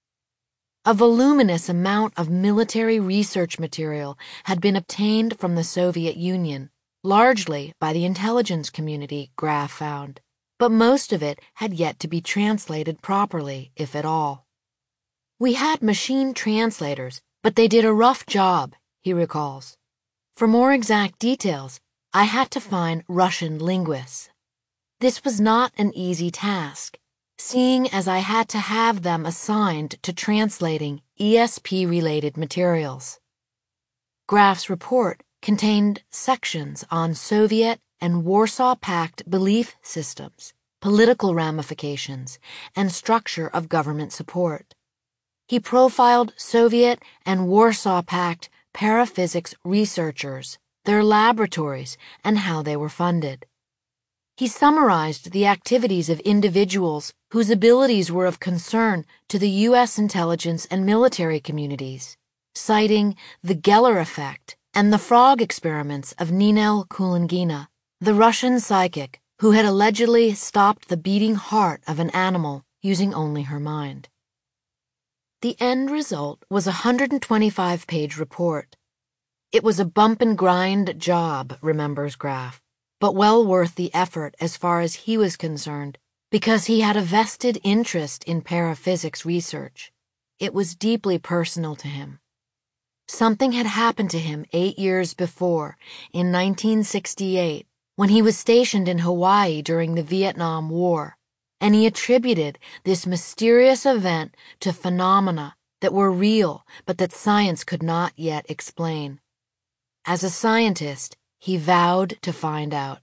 A voluminous amount of military research material had been obtained from the Soviet Union, largely by the intelligence community, Graf found, but most of it had yet to be translated properly, if at all. We had machine translators, but they did a rough job, he recalls. For more exact details, I had to find Russian linguists. This was not an easy task, seeing as I had to have them assigned to translating E S P-related materials. Graf's report contained sections on Soviet and Warsaw Pact belief systems, political ramifications, and structure of government support. He profiled Soviet and Warsaw Pact paraphysics researchers, their laboratories, and how they were funded. He summarized the activities of individuals whose abilities were of concern to the U S intelligence and military communities, citing the Geller effect and the frog experiments of Ninel Kulingina, the Russian psychic who had allegedly stopped the beating heart of an animal using only her mind. The end result was a one hundred twenty-five page report. It was a bump-and-grind job, remembers Graff, but well worth the effort as far as he was concerned, because he had a vested interest in paraphysics research. It was deeply personal to him. Something had happened to him eight years before, in nineteen sixty-eight, when he was stationed in Hawaii during the Vietnam War, and he attributed this mysterious event to phenomena that were real but that science could not yet explain. As a scientist, he vowed to find out.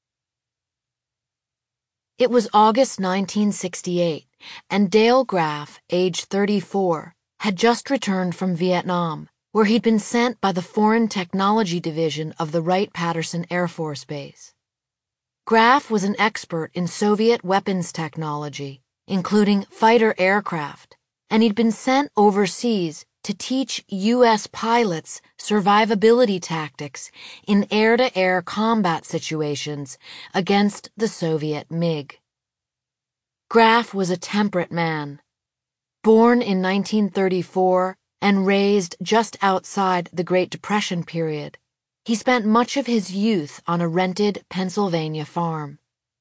It was August nineteen sixty-eight, and Dale Graff, age thirty-four, had just returned from Vietnam, where he'd been sent by the Foreign Technology Division of the Wright-Patterson Air Force Base. Graff was an expert in Soviet weapons technology, including fighter aircraft, and he'd been sent overseas to teach U S pilots survivability tactics in air-to-air combat situations against the Soviet MiG. Graff was a temperate man. Born in nineteen thirty-four and raised just outside the Great Depression period, he spent much of his youth on a rented Pennsylvania farm.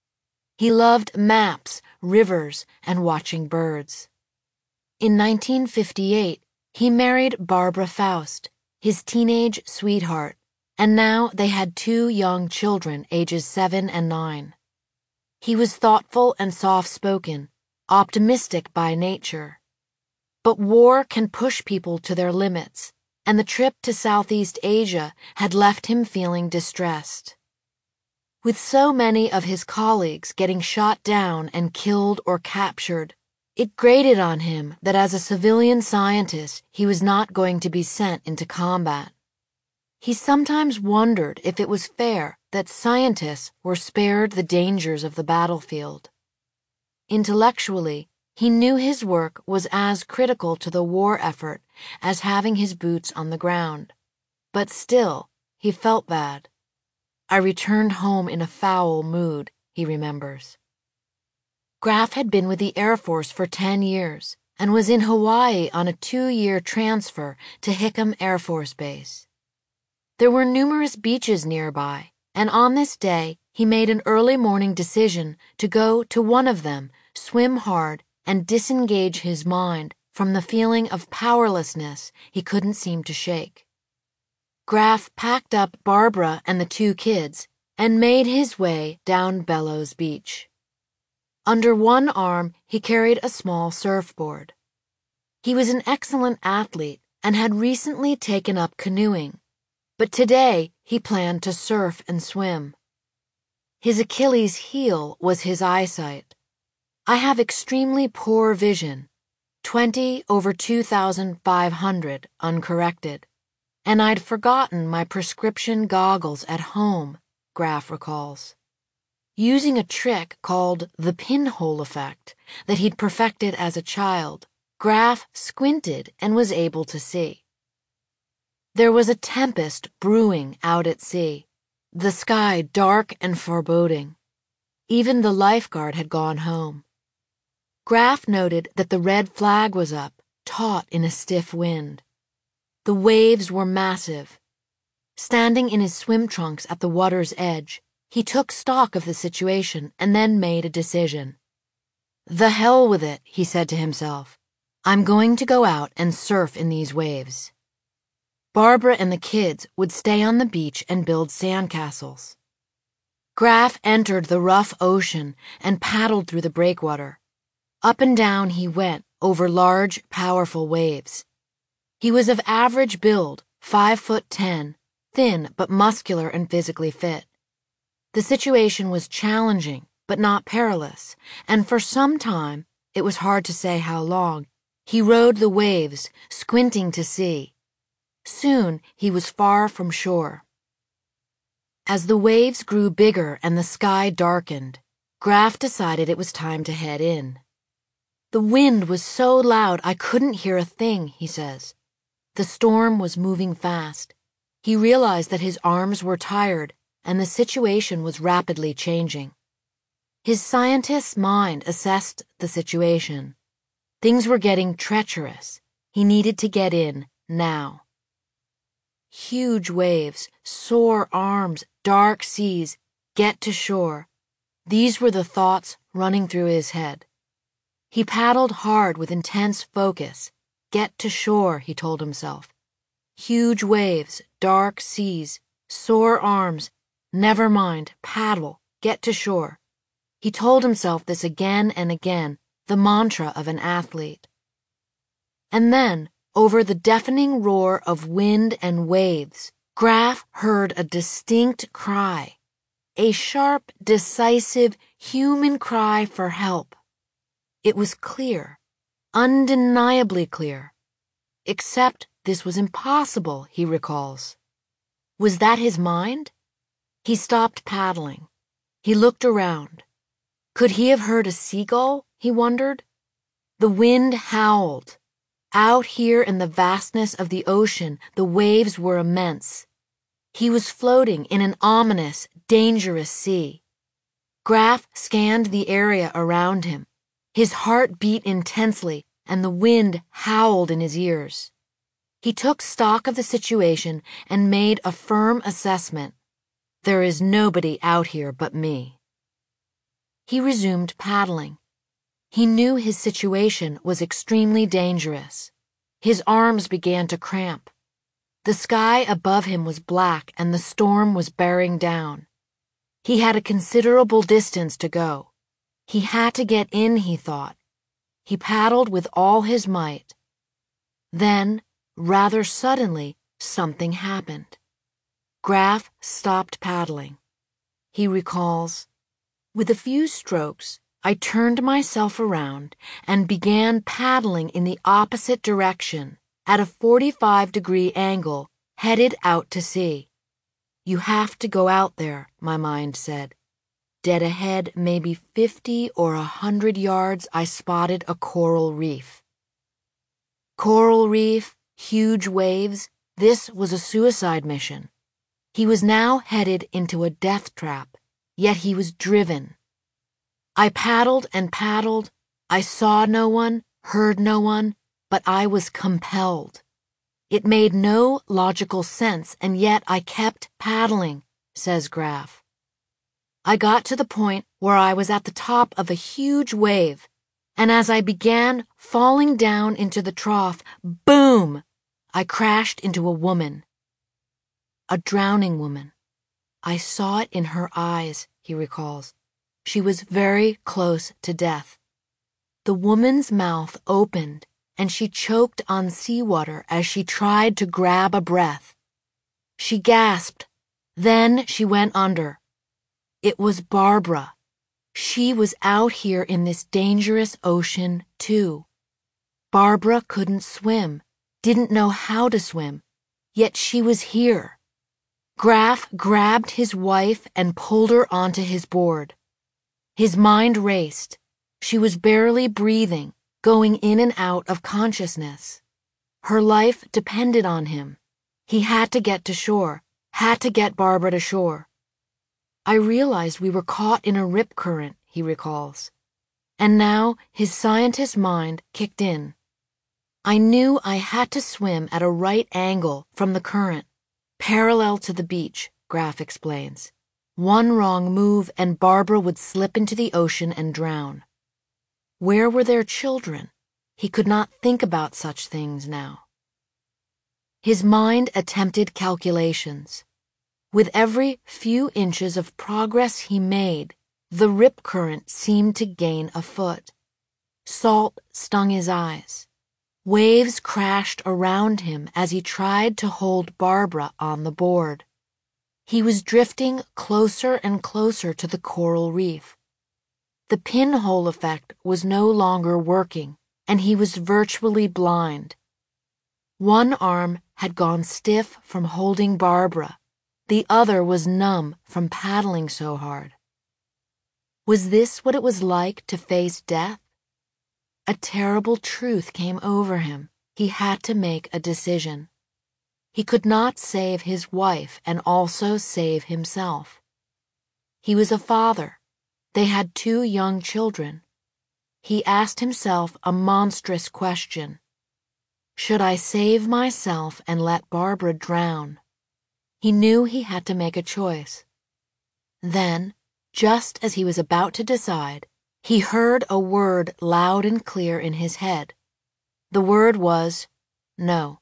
He loved maps, rivers, and watching birds. In nineteen fifty-eight, he married Barbara Faust, his teenage sweetheart, and now they had two young children ages seven and nine. He was thoughtful and soft-spoken, optimistic by nature. But war can push people to their limits, and the trip to Southeast Asia had left him feeling distressed. With so many of his colleagues getting shot down and killed or captured, it grated on him that as a civilian scientist he was not going to be sent into combat. He sometimes wondered if it was fair that scientists were spared the dangers of the battlefield. Intellectually, he knew his work was as critical to the war effort as having his boots on the ground. But still, he felt bad. I returned home in a foul mood, he remembers. Graff had been with the Air Force for ten years and was in Hawaii on a two-year transfer to Hickam Air Force Base. There were numerous beaches nearby, and on this day he made an early morning decision to go to one of them, swim hard, and disengage his mind from the feeling of powerlessness he couldn't seem to shake. Graff packed up Barbara and the two kids and made his way down Bellows Beach. Under one arm, he carried a small surfboard. He was an excellent athlete and had recently taken up canoeing, but today he planned to surf and swim. His Achilles heel was his eyesight. I have extremely poor vision, twenty over two thousand five hundred uncorrected, and I'd forgotten my prescription goggles at home, Graff recalls. Using a trick called the pinhole effect that he'd perfected as a child, Graff squinted and was able to see. There was a tempest brewing out at sea, the sky dark and foreboding. Even the lifeguard had gone home. Graff noted that the red flag was up, taut in a stiff wind. The waves were massive. Standing in his swim trunks at the water's edge, he took stock of the situation and then made a decision. The hell with it, he said to himself. I'm going to go out and surf in these waves. Barbara and the kids would stay on the beach and build sandcastles. Graff entered the rough ocean and paddled through the breakwater. Up and down he went over large, powerful waves. He was of average build, five foot ten, thin but muscular and physically fit. The situation was challenging, but not perilous, and for some time, it was hard to say how long, he rode the waves, squinting to see. Soon he was far from shore. As the waves grew bigger and the sky darkened, Graff decided it was time to head in. The wind was so loud I couldn't hear a thing, he says. The The storm was moving fast. He realized that his arms were tired and the situation was rapidly changing. His scientist's mind assessed the situation. Things were getting treacherous. He needed to get in now. Huge waves, sore arms, dark seas, get to shore. These were the thoughts running through his head. He paddled hard with intense focus. Get to shore, he told himself. Huge waves, dark seas, sore arms. Never mind, paddle, get to shore. He told himself this again and again, the mantra of an athlete. And then, over the deafening roar of wind and waves, Graf heard a distinct cry, a sharp, decisive, human cry for help. It was clear, undeniably clear. Except this was impossible, he recalls. Was that his mind? He stopped paddling. He looked around. Could he have heard a seagull, he wondered? The wind howled. Out here in the vastness of the ocean, the waves were immense. He was floating in an ominous, dangerous sea. Graf scanned the area around him. His heart beat intensely, and the wind howled in his ears. He took stock of the situation and made a firm assessment. There is nobody out here but me. He resumed paddling. He knew his situation was extremely dangerous. His arms began to cramp. The sky above him was black and the storm was bearing down. He had a considerable distance to go. He had to get in, he thought. He paddled with all his might. Then, rather suddenly, something happened. Graf stopped paddling. He recalls, with a few strokes, I turned myself around and began paddling in the opposite direction at a forty-five degree angle, headed out to sea. You have to go out there, my mind said. Dead ahead, maybe fifty or a hundred yards, I spotted a coral reef. Coral reef, huge waves, this was a suicide mission. He was now headed into a death trap, yet he was driven. I paddled and paddled. I saw no one, heard no one, but I was compelled. It made no logical sense, and yet I kept paddling, says Graf. I got to the point where I was at the top of a huge wave, and as I began falling down into the trough, boom! I crashed into a woman. A drowning woman. I saw it in her eyes, he recalls. She was very close to death. The woman's mouth opened, and she choked on seawater as she tried to grab a breath. She gasped. Then she went under. It was Barbara. She was out here in this dangerous ocean, too. Barbara couldn't swim, didn't know how to swim, yet she was here. Graf grabbed his wife and pulled her onto his board. His mind raced. She was barely breathing, going in and out of consciousness. Her life depended on him. He had to get to shore, had to get Barbara to shore. I realized we were caught in a rip current, he recalls. And now his scientist mind kicked in. I knew I had to swim at a right angle from the current, parallel to the beach, Graf explains. One wrong move and Barbara would slip into the ocean and drown. Where were their children? He could not think about such things now. His mind attempted calculations. With every few inches of progress he made, the rip current seemed to gain a foot. Salt stung his eyes. Waves crashed around him as he tried to hold Barbara on the board. He was drifting closer and closer to the coral reef. The pinhole effect was no longer working, and he was virtually blind. One arm had gone stiff from holding Barbara. The other was numb from paddling so hard. Was this what it was like to face death? A terrible truth came over him. He had to make a decision. He could not save his wife and also save himself. He was a father. They had two young children. He asked himself a monstrous question. Should I save myself and let Barbara drown? He knew he had to make a choice. Then, just as he was about to decide, he heard a word loud and clear in his head. The word was, no.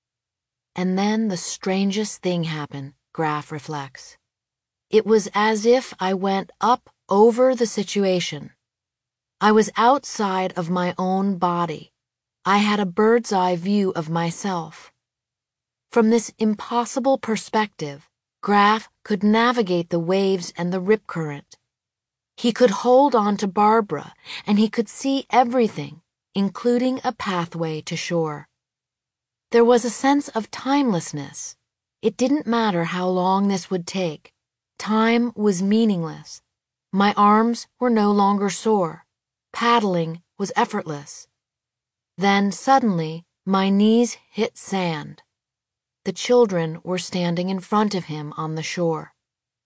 And then the strangest thing happened, Graff reflects. It was as if I went up over the situation. I was outside of my own body. I had a bird's eye view of myself. From this impossible perspective, Graff could navigate the waves and the rip current. He could hold on to Barbara, and he could see everything, including a pathway to shore. There was a sense of timelessness. It didn't matter how long this would take. Time was meaningless. My arms were no longer sore. Paddling was effortless. Then suddenly, my knees hit sand. The children were standing in front of him on the shore.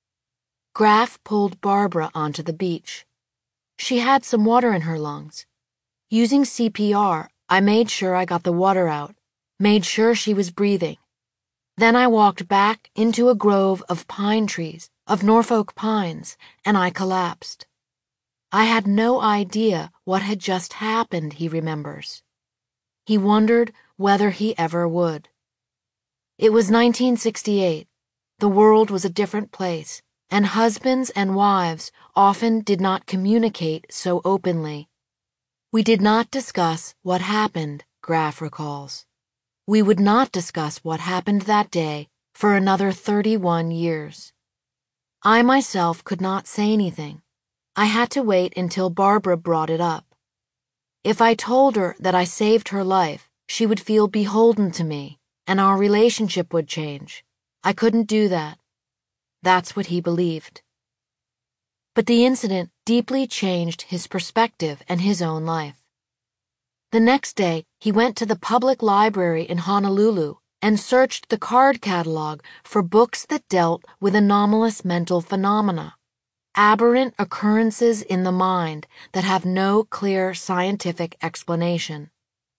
Graff pulled Barbara onto the beach. She had some water in her lungs. Using C P R, I made sure I got the water out, made sure she was breathing. Then I walked back into a grove of pine trees, of Norfolk pines, and I collapsed. I had no idea what had just happened, he remembers. He wondered whether he ever would. It was nineteen sixty-eight. The world was a different place, and husbands and wives often did not communicate so openly. We did not discuss what happened, Graff recalls. We would not discuss what happened that day for another thirty-one years. I myself could not say anything. I had to wait until Barbara brought it up. If I told her that I saved her life, she would feel beholden to me, and our relationship would change. I couldn't do that. That's what he believed. But the incident deeply changed his perspective and his own life. The next day, he went to the public library in Honolulu and searched the card catalog for books that dealt with anomalous mental phenomena, aberrant occurrences in the mind that have no clear scientific explanation.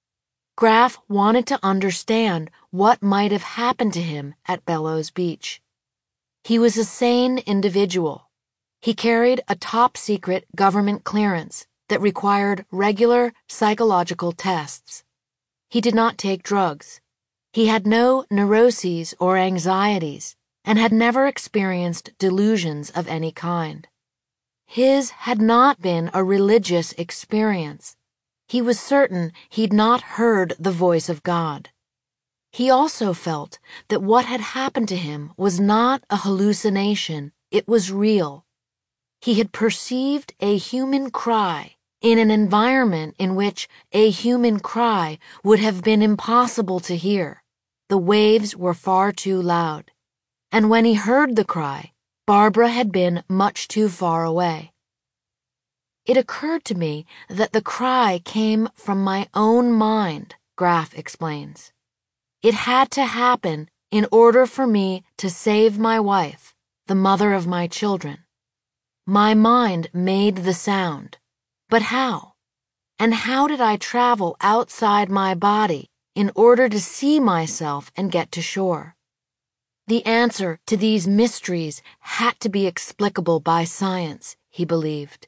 Graff wanted to understand what might have happened to him at Bellows Beach. He was a sane individual. He carried a top-secret government clearance that required regular psychological tests. He did not take drugs. He had no neuroses or anxieties and had never experienced delusions of any kind. His had not been a religious experience. He was certain he'd not heard the voice of God. He also felt that what had happened to him was not a hallucination, it was real. He had perceived a human cry in an environment in which a human cry would have been impossible to hear. The waves were far too loud. And when he heard the cry, Barbara had been much too far away. It occurred to me that the cry came from my own mind, Graff explains. It had to happen in order for me to save my wife, the mother of my children. My mind made the sound. But how? And how did I travel outside my body in order to see myself and get to shore? The answer to these mysteries had to be explicable by science, he believed.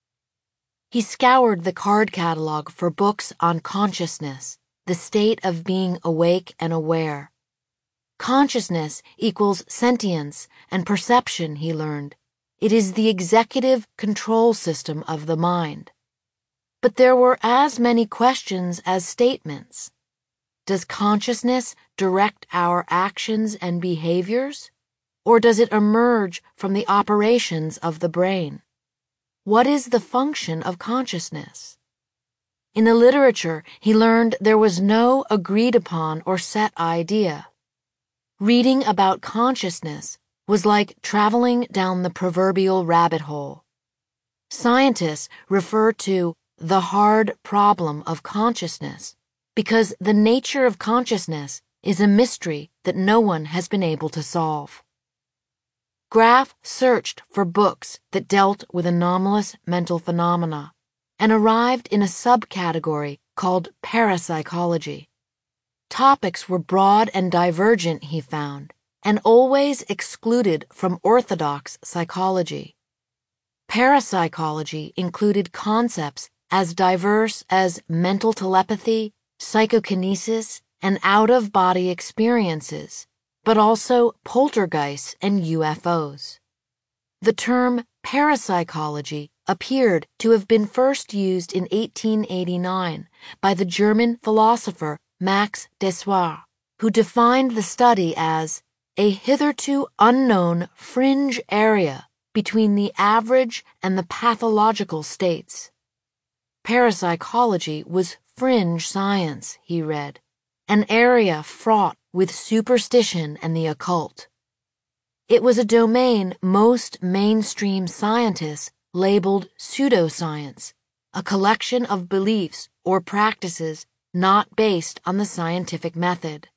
He scoured the card catalog for books on consciousness, the state of being awake and aware. Consciousness equals sentience and perception, he learned. It is the executive control system of the mind. But there were as many questions as statements. Does consciousness direct our actions and behaviors? Or does it emerge from the operations of the brain? What is the function of consciousness? In the literature, he learned there was no agreed-upon or set idea. Reading about consciousness was like traveling down the proverbial rabbit hole. Scientists refer to the hard problem of consciousness because the nature of consciousness is a mystery that no one has been able to solve. Graff searched for books that dealt with anomalous mental phenomena and arrived in a subcategory called parapsychology. Topics were broad and divergent, he found, and always excluded from orthodox psychology. Parapsychology included concepts as diverse as mental telepathy, psychokinesis, and out-of-body experiences, but also poltergeists and U F Os. The term parapsychology appeared to have been first used in eighteen eighty-nine by the German philosopher Max Dessoir, who defined the study as a hitherto unknown fringe area between the average and the pathological states. Parapsychology was fringe science, he read, an area fraught with superstition and the occult. It was a domain most mainstream scientists labeled pseudoscience, a collection of beliefs or practices not based on the scientific method.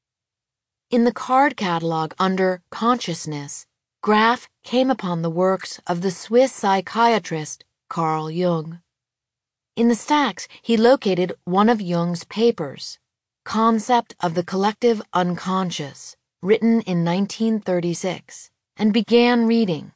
In the card catalog under Consciousness, Graff came upon the works of the Swiss psychiatrist Carl Jung. In the stacks, he located one of Jung's papers, Concept of the Collective Unconscious, written in nineteen thirty-six, and began reading.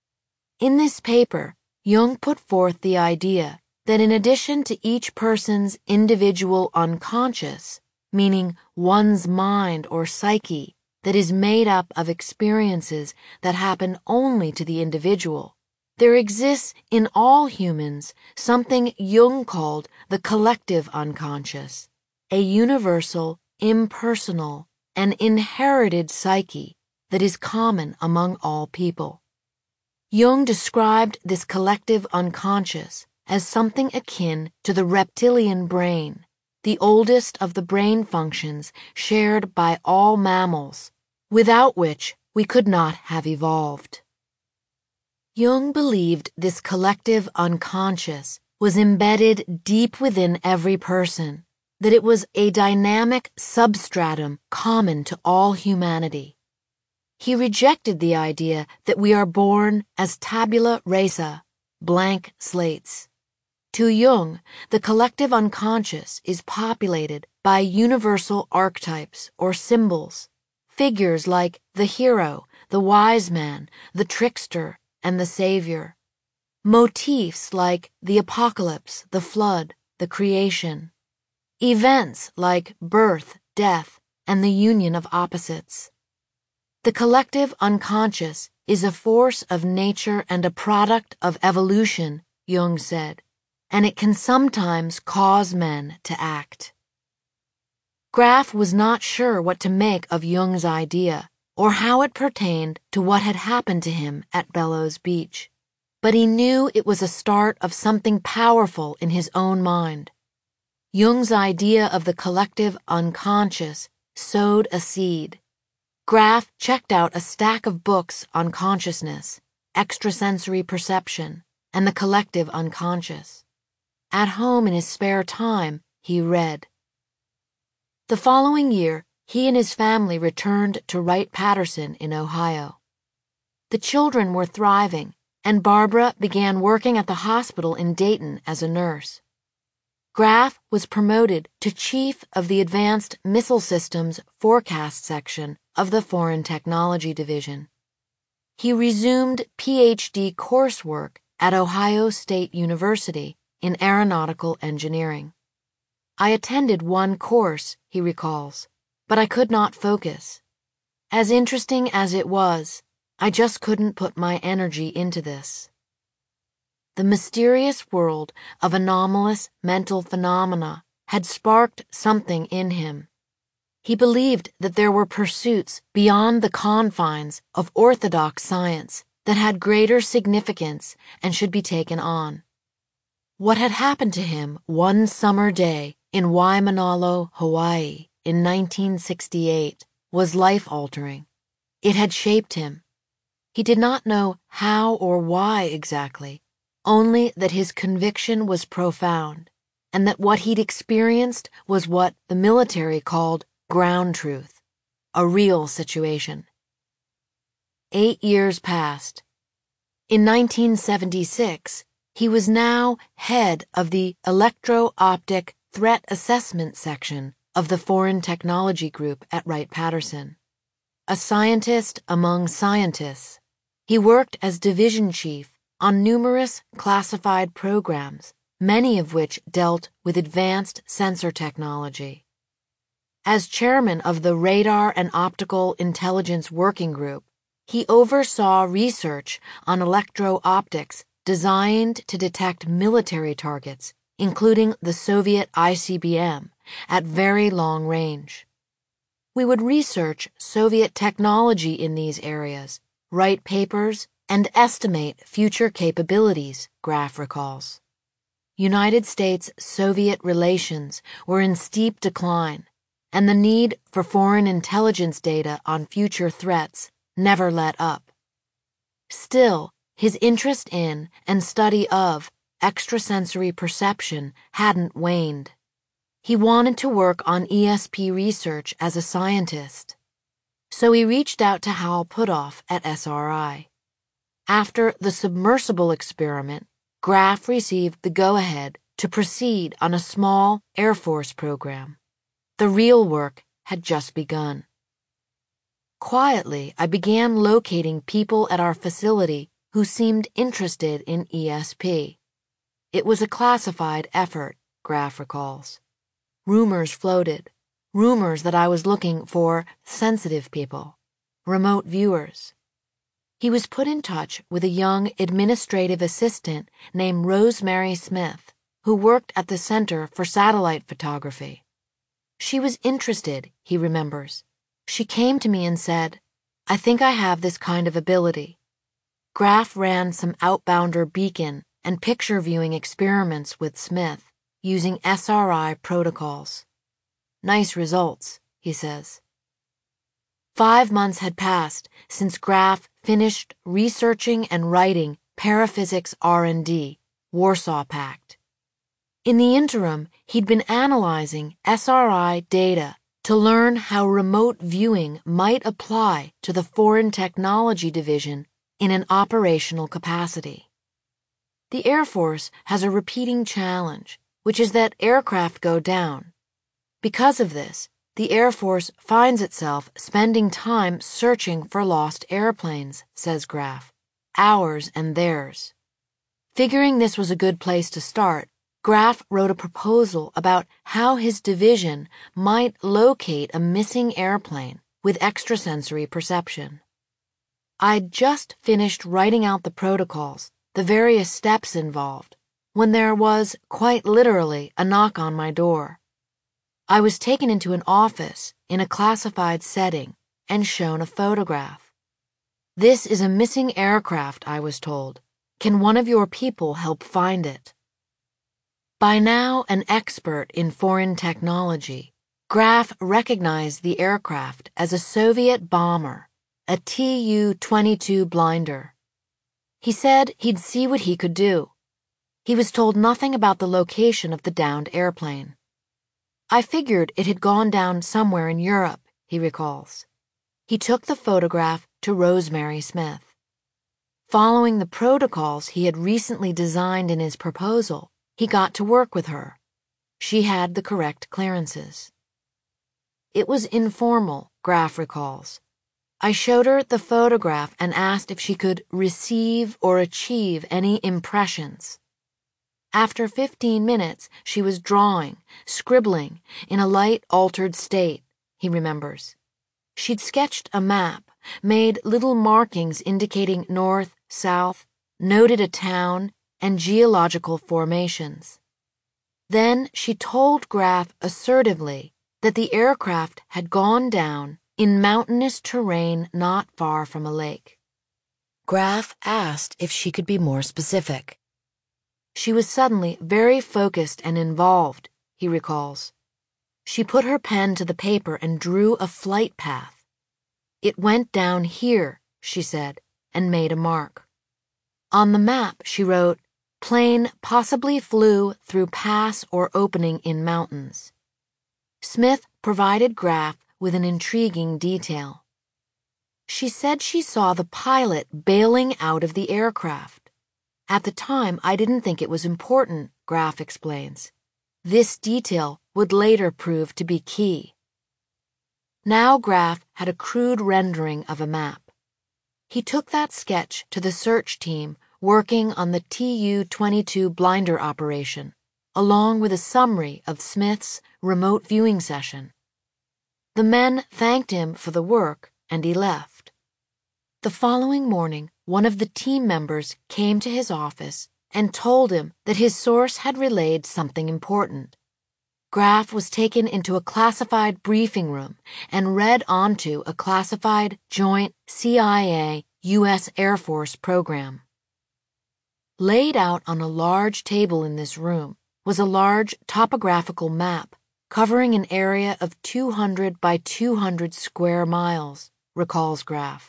In this paper, Jung put forth the idea that in addition to each person's individual unconscious, meaning one's mind or psyche that is made up of experiences that happen only to the individual, there exists in all humans something Jung called the collective unconscious, a universal, impersonal, and inherited psyche that is common among all people. Jung described this collective unconscious as something akin to the reptilian brain, the oldest of the brain functions shared by all mammals, without which we could not have evolved. Jung believed this collective unconscious was embedded deep within every person, that it was a dynamic substratum common to all humanity. He rejected the idea that we are born as tabula rasa, blank slates. To Jung, the collective unconscious is populated by universal archetypes or symbols, figures like the hero, the wise man, the trickster, and the savior. Motifs like the apocalypse, the flood, the creation. Events like birth, death, and the union of opposites. The collective unconscious is a force of nature and a product of evolution, Jung said, and it can sometimes cause men to act. Graff was not sure what to make of Jung's idea or how it pertained to what had happened to him at Bellows Beach, but he knew it was a start of something powerful in his own mind. Jung's idea of the collective unconscious sowed a seed. Graff checked out a stack of books on consciousness, extrasensory perception, and the collective unconscious. At home in his spare time, he read. The following year, he and his family returned to Wright-Patterson in Ohio. The children were thriving, and Barbara began working at the hospital in Dayton as a nurse. Graff was promoted to chief of the Advanced Missile Systems Forecast Section of the Foreign Technology Division. He resumed P H D coursework at Ohio State University in aeronautical engineering. I attended one course, he recalls, but I could not focus. As interesting as it was, I just couldn't put my energy into this. The mysterious world of anomalous mental phenomena had sparked something in him. He believed that there were pursuits beyond the confines of orthodox science that had greater significance and should be taken on. What had happened to him one summer day in Waimanalo, Hawaii, in nineteen sixty-eight was life-altering. It had shaped him. He did not know how or why exactly, only that his conviction was profound, and that what he'd experienced was what the military called ground truth. a real situation. Eight years passed. In nineteen seventy-six, he was now head of the Electro-Optic Threat Assessment Section of the Foreign Technology Group at Wright-Patterson. A scientist among scientists, he worked as division chief on numerous classified programs, many of which dealt with advanced sensor technology. As chairman of the Radar and Optical Intelligence Working Group, he oversaw research on electro-optics designed to detect military targets, including the Soviet I C B M, at very long range. We would research Soviet technology in these areas, write papers, and estimate future capabilities, Graf recalls. United States-Soviet relations were in steep decline, and the need for foreign intelligence data on future threats never let up. Still, his interest in and study of extrasensory perception hadn't waned. He wanted to work on E S P research as a scientist. So he reached out to Hal Puthoff at S R I. After the submersible experiment, Graf received the go-ahead to proceed on a small Air Force program. The real work had just begun. Quietly, I began locating people at our facility who seemed interested in E S P. It was a classified effort, Graf recalls. Rumors floated, rumors that I was looking for sensitive people, remote viewers. He was put in touch with a young administrative assistant named Rosemary Smith, who worked at the Center for Satellite Photography. She was interested, he remembers. She came to me and said, "I think I have this kind of ability." Graf ran some outbounder beacon and picture viewing experiments with Smith using S R I protocols. Nice results, he says. Five months had passed since Graf finished researching and writing Paraphysics R and D, Warsaw Pact. In the interim, he'd been analyzing S R I data to learn how remote viewing might apply to the Foreign Technology Division in an operational capacity. The Air Force has a repeating challenge, which is that aircraft go down. Because of this, the Air Force finds itself spending time searching for lost airplanes, says Graf, ours and theirs. Figuring this was a good place to start, Graf wrote a proposal about how his division might locate a missing airplane with extrasensory perception. I'd just finished writing out the protocols, the various steps involved, when there was, quite literally, a knock on my door. I was taken into an office in a classified setting and shown a photograph. "This is a missing aircraft," I was told. "Can one of your people help find it?" By now an expert in foreign technology, Graf recognized the aircraft as a Soviet bomber, a T U twenty-two Blinder. He said he'd see what he could do. He was told nothing about the location of the downed airplane. "I figured it had gone down somewhere in Europe," he recalls. He took the photograph to Rosemary Smith. Following the protocols he had recently designed in his proposal, he got to work with her. She had the correct clearances. It was informal, Graf recalls. I showed her the photograph and asked if she could receive or achieve any impressions. After fifteen minutes, she was drawing, scribbling, in a light altered state, he remembers. She'd sketched a map, made little markings indicating north, south, noted a town, and geological formations. Then she told Graf assertively that the aircraft had gone down in mountainous terrain not far from a lake. Graf asked if she could be more specific. She was suddenly very focused and involved, he recalls. She put her pen to the paper and drew a flight path. "It went down here," she said, and made a mark. On the map, she wrote, "Plane possibly flew through pass or opening in mountains." Smith provided Graf with an intriguing detail. She said she saw the pilot bailing out of the aircraft. At the time, I didn't think it was important, Graf explains. This detail would later prove to be key. Now Graf had a crude rendering of a map. He took that sketch to the search team working on the T U twenty-two blinder operation, along with a summary of Smith's remote viewing session. The men thanked him for the work, and he left. The following morning, one of the team members came to his office and told him that his source had relayed something important. Graf was taken into a classified briefing room and read onto a classified joint C I A U S Air Force program. Laid out on a large table in this room was a large topographical map covering an area of two hundred by two hundred square miles, recalls Graf.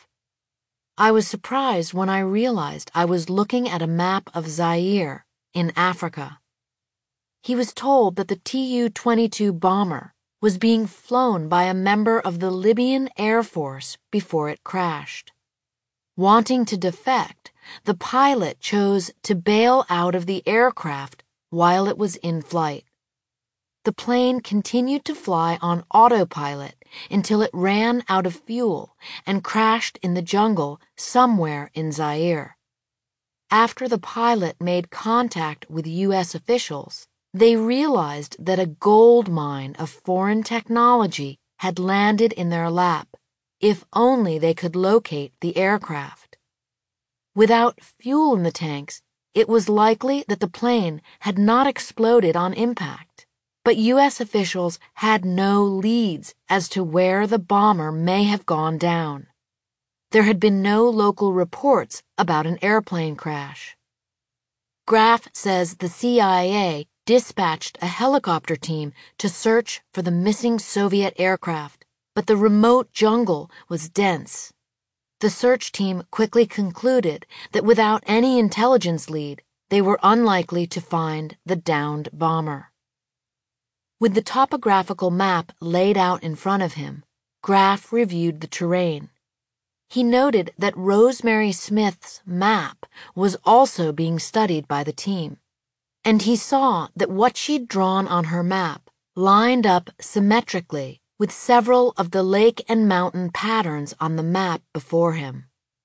I was surprised when I realized I was looking at a map of Zaire in Africa. He was told that the T U twenty-two bomber was being flown by a member of the Libyan Air Force before it crashed. Wanting to defect, the pilot chose to bail out of the aircraft while it was in flight. The plane continued to fly on autopilot until it ran out of fuel and crashed in the jungle somewhere in Zaire. After the pilot made contact with U S officials, they realized that a gold mine of foreign technology had landed in their lap, if only they could locate the aircraft. Without fuel in the tanks, it was likely that the plane had not exploded on impact. But U S officials had no leads as to where the bomber may have gone down. There had been no local reports about an airplane crash. Graf says the C I A dispatched a helicopter team to search for the missing Soviet aircraft, but the remote jungle was dense. The search team quickly concluded that without any intelligence lead, they were unlikely to find the downed bomber. With the topographical map laid out in front of him, Graf reviewed the terrain. He noted that Rosemary Smith's map was also being studied by the team, and he saw that what she'd drawn on her map lined up symmetrically with several of the lake and mountain patterns on the map before him.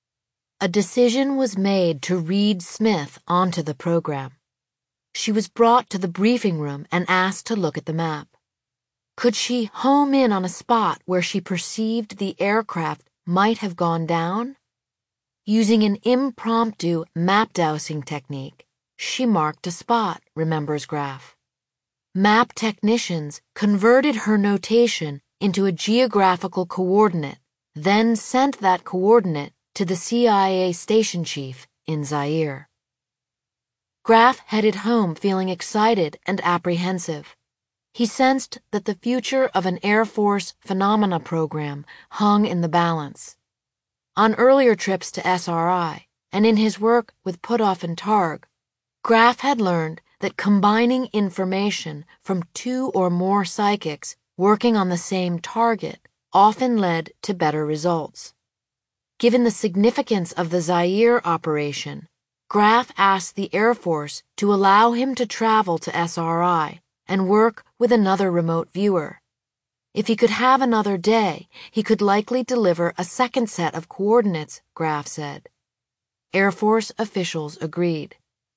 A decision was made to read Smith onto the program. She was brought to the briefing room and asked to look at the map. Could she home in on a spot where she perceived the aircraft might have gone down? Using an impromptu map dowsing technique, she marked a spot, remembers Graf. Map technicians converted her notation into a geographical coordinate, then sent that coordinate to the C I A station chief in Zaire. Graf headed home feeling excited and apprehensive. He sensed that the future of an Air Force phenomena program hung in the balance. On earlier trips to S R I, and in his work with Puthoff and Targ, Graf had learned that combining information from two or more psychics working on the same target often led to better results. Given the significance of the Zaire operation, Graf asked the Air Force to allow him to travel to S R I and work with another remote viewer. If he could have another day, he could likely deliver a second set of coordinates, Graf said. Air Force officials agreed.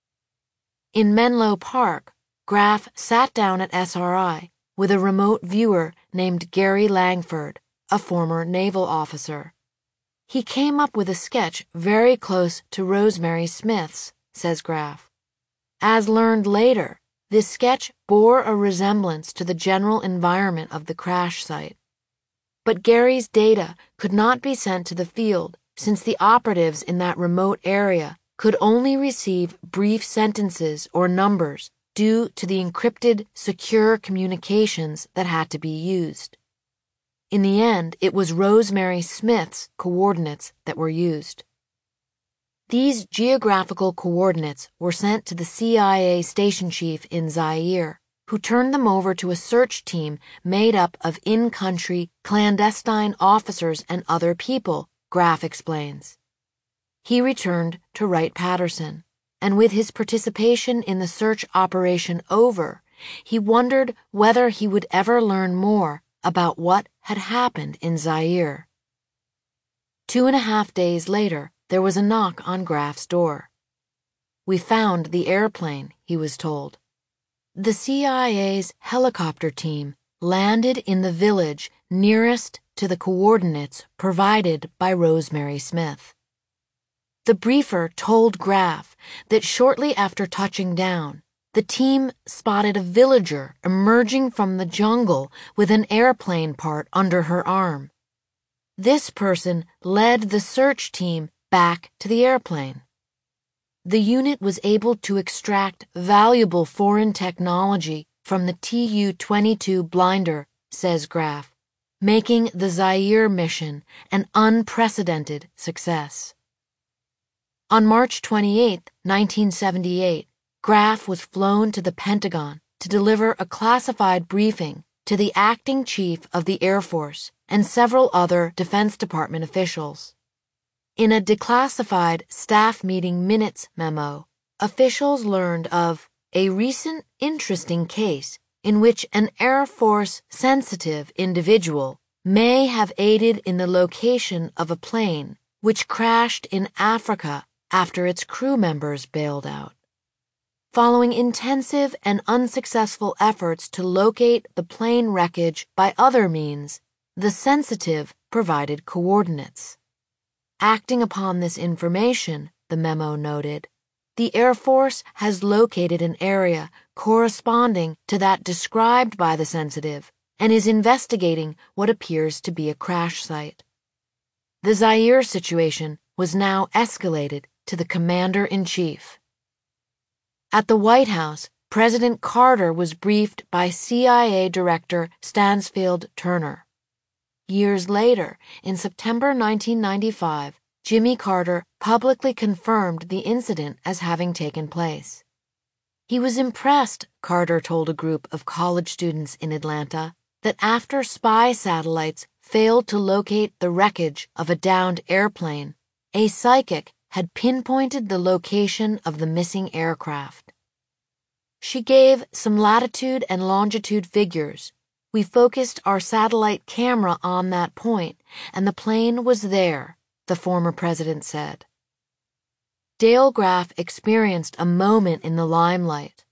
In Menlo Park, Graf sat down at S R I with a remote viewer named Gary Langford, a former naval officer. He came up with a sketch very close to Rosemary Smith's, says Graf. As learned later, this sketch bore a resemblance to the general environment of the crash site. But Gary's data could not be sent to the field since the operatives in that remote area could only receive brief sentences or numbers due to the encrypted, secure communications that had to be used. In the end, it was Rosemary Smith's coordinates that were used. These geographical coordinates were sent to the C I A station chief in Zaire, who turned them over to a search team made up of in-country, clandestine officers and other people, Graff explains. He returned to Wright-Patterson, and with his participation in the search operation over, he wondered whether he would ever learn more about what had happened in Zaire. Two and a half days later, there was a knock on Graff's door. "We found the airplane," he was told. The C I A's helicopter team landed in the village nearest to the coordinates provided by Rosemary Smith. The briefer told Graff that shortly after touching down, the team spotted a villager emerging from the jungle with an airplane part under her arm. This person led the search team back to the airplane. The unit was able to extract valuable foreign technology from the T U twenty-two blinder, says Graff, making the Zaire mission an unprecedented success. On March twenty-eighth, nineteen seventy-eight, Graff was flown to the Pentagon to deliver a classified briefing to the acting chief of the Air Force and several other Defense Department officials. In a declassified staff meeting minutes memo, officials learned of a recent interesting case in which an Air Force sensitive individual may have aided in the location of a plane which crashed in Africa after its crew members bailed out. Following intensive and unsuccessful efforts to locate the plane wreckage by other means, the sensitive provided coordinates. Acting upon this information, the memo noted, the Air Force has located an area corresponding to that described by the sensitive and is investigating what appears to be a crash site. The Zaire situation was now escalated to the Commander-in-Chief. At the White House, President Carter was briefed by C I A Director Stansfield Turner. Years later, in September nineteen ninety-five, Jimmy Carter publicly confirmed the incident as having taken place. He was impressed, Carter told a group of college students in Atlanta, that after spy satellites failed to locate the wreckage of a downed airplane, a psychic had pinpointed the location of the missing aircraft. She gave some latitude and longitude figures. We focused our satellite camera on that point, and the plane was there, the former president said. Dale Graff experienced a moment in the limelight.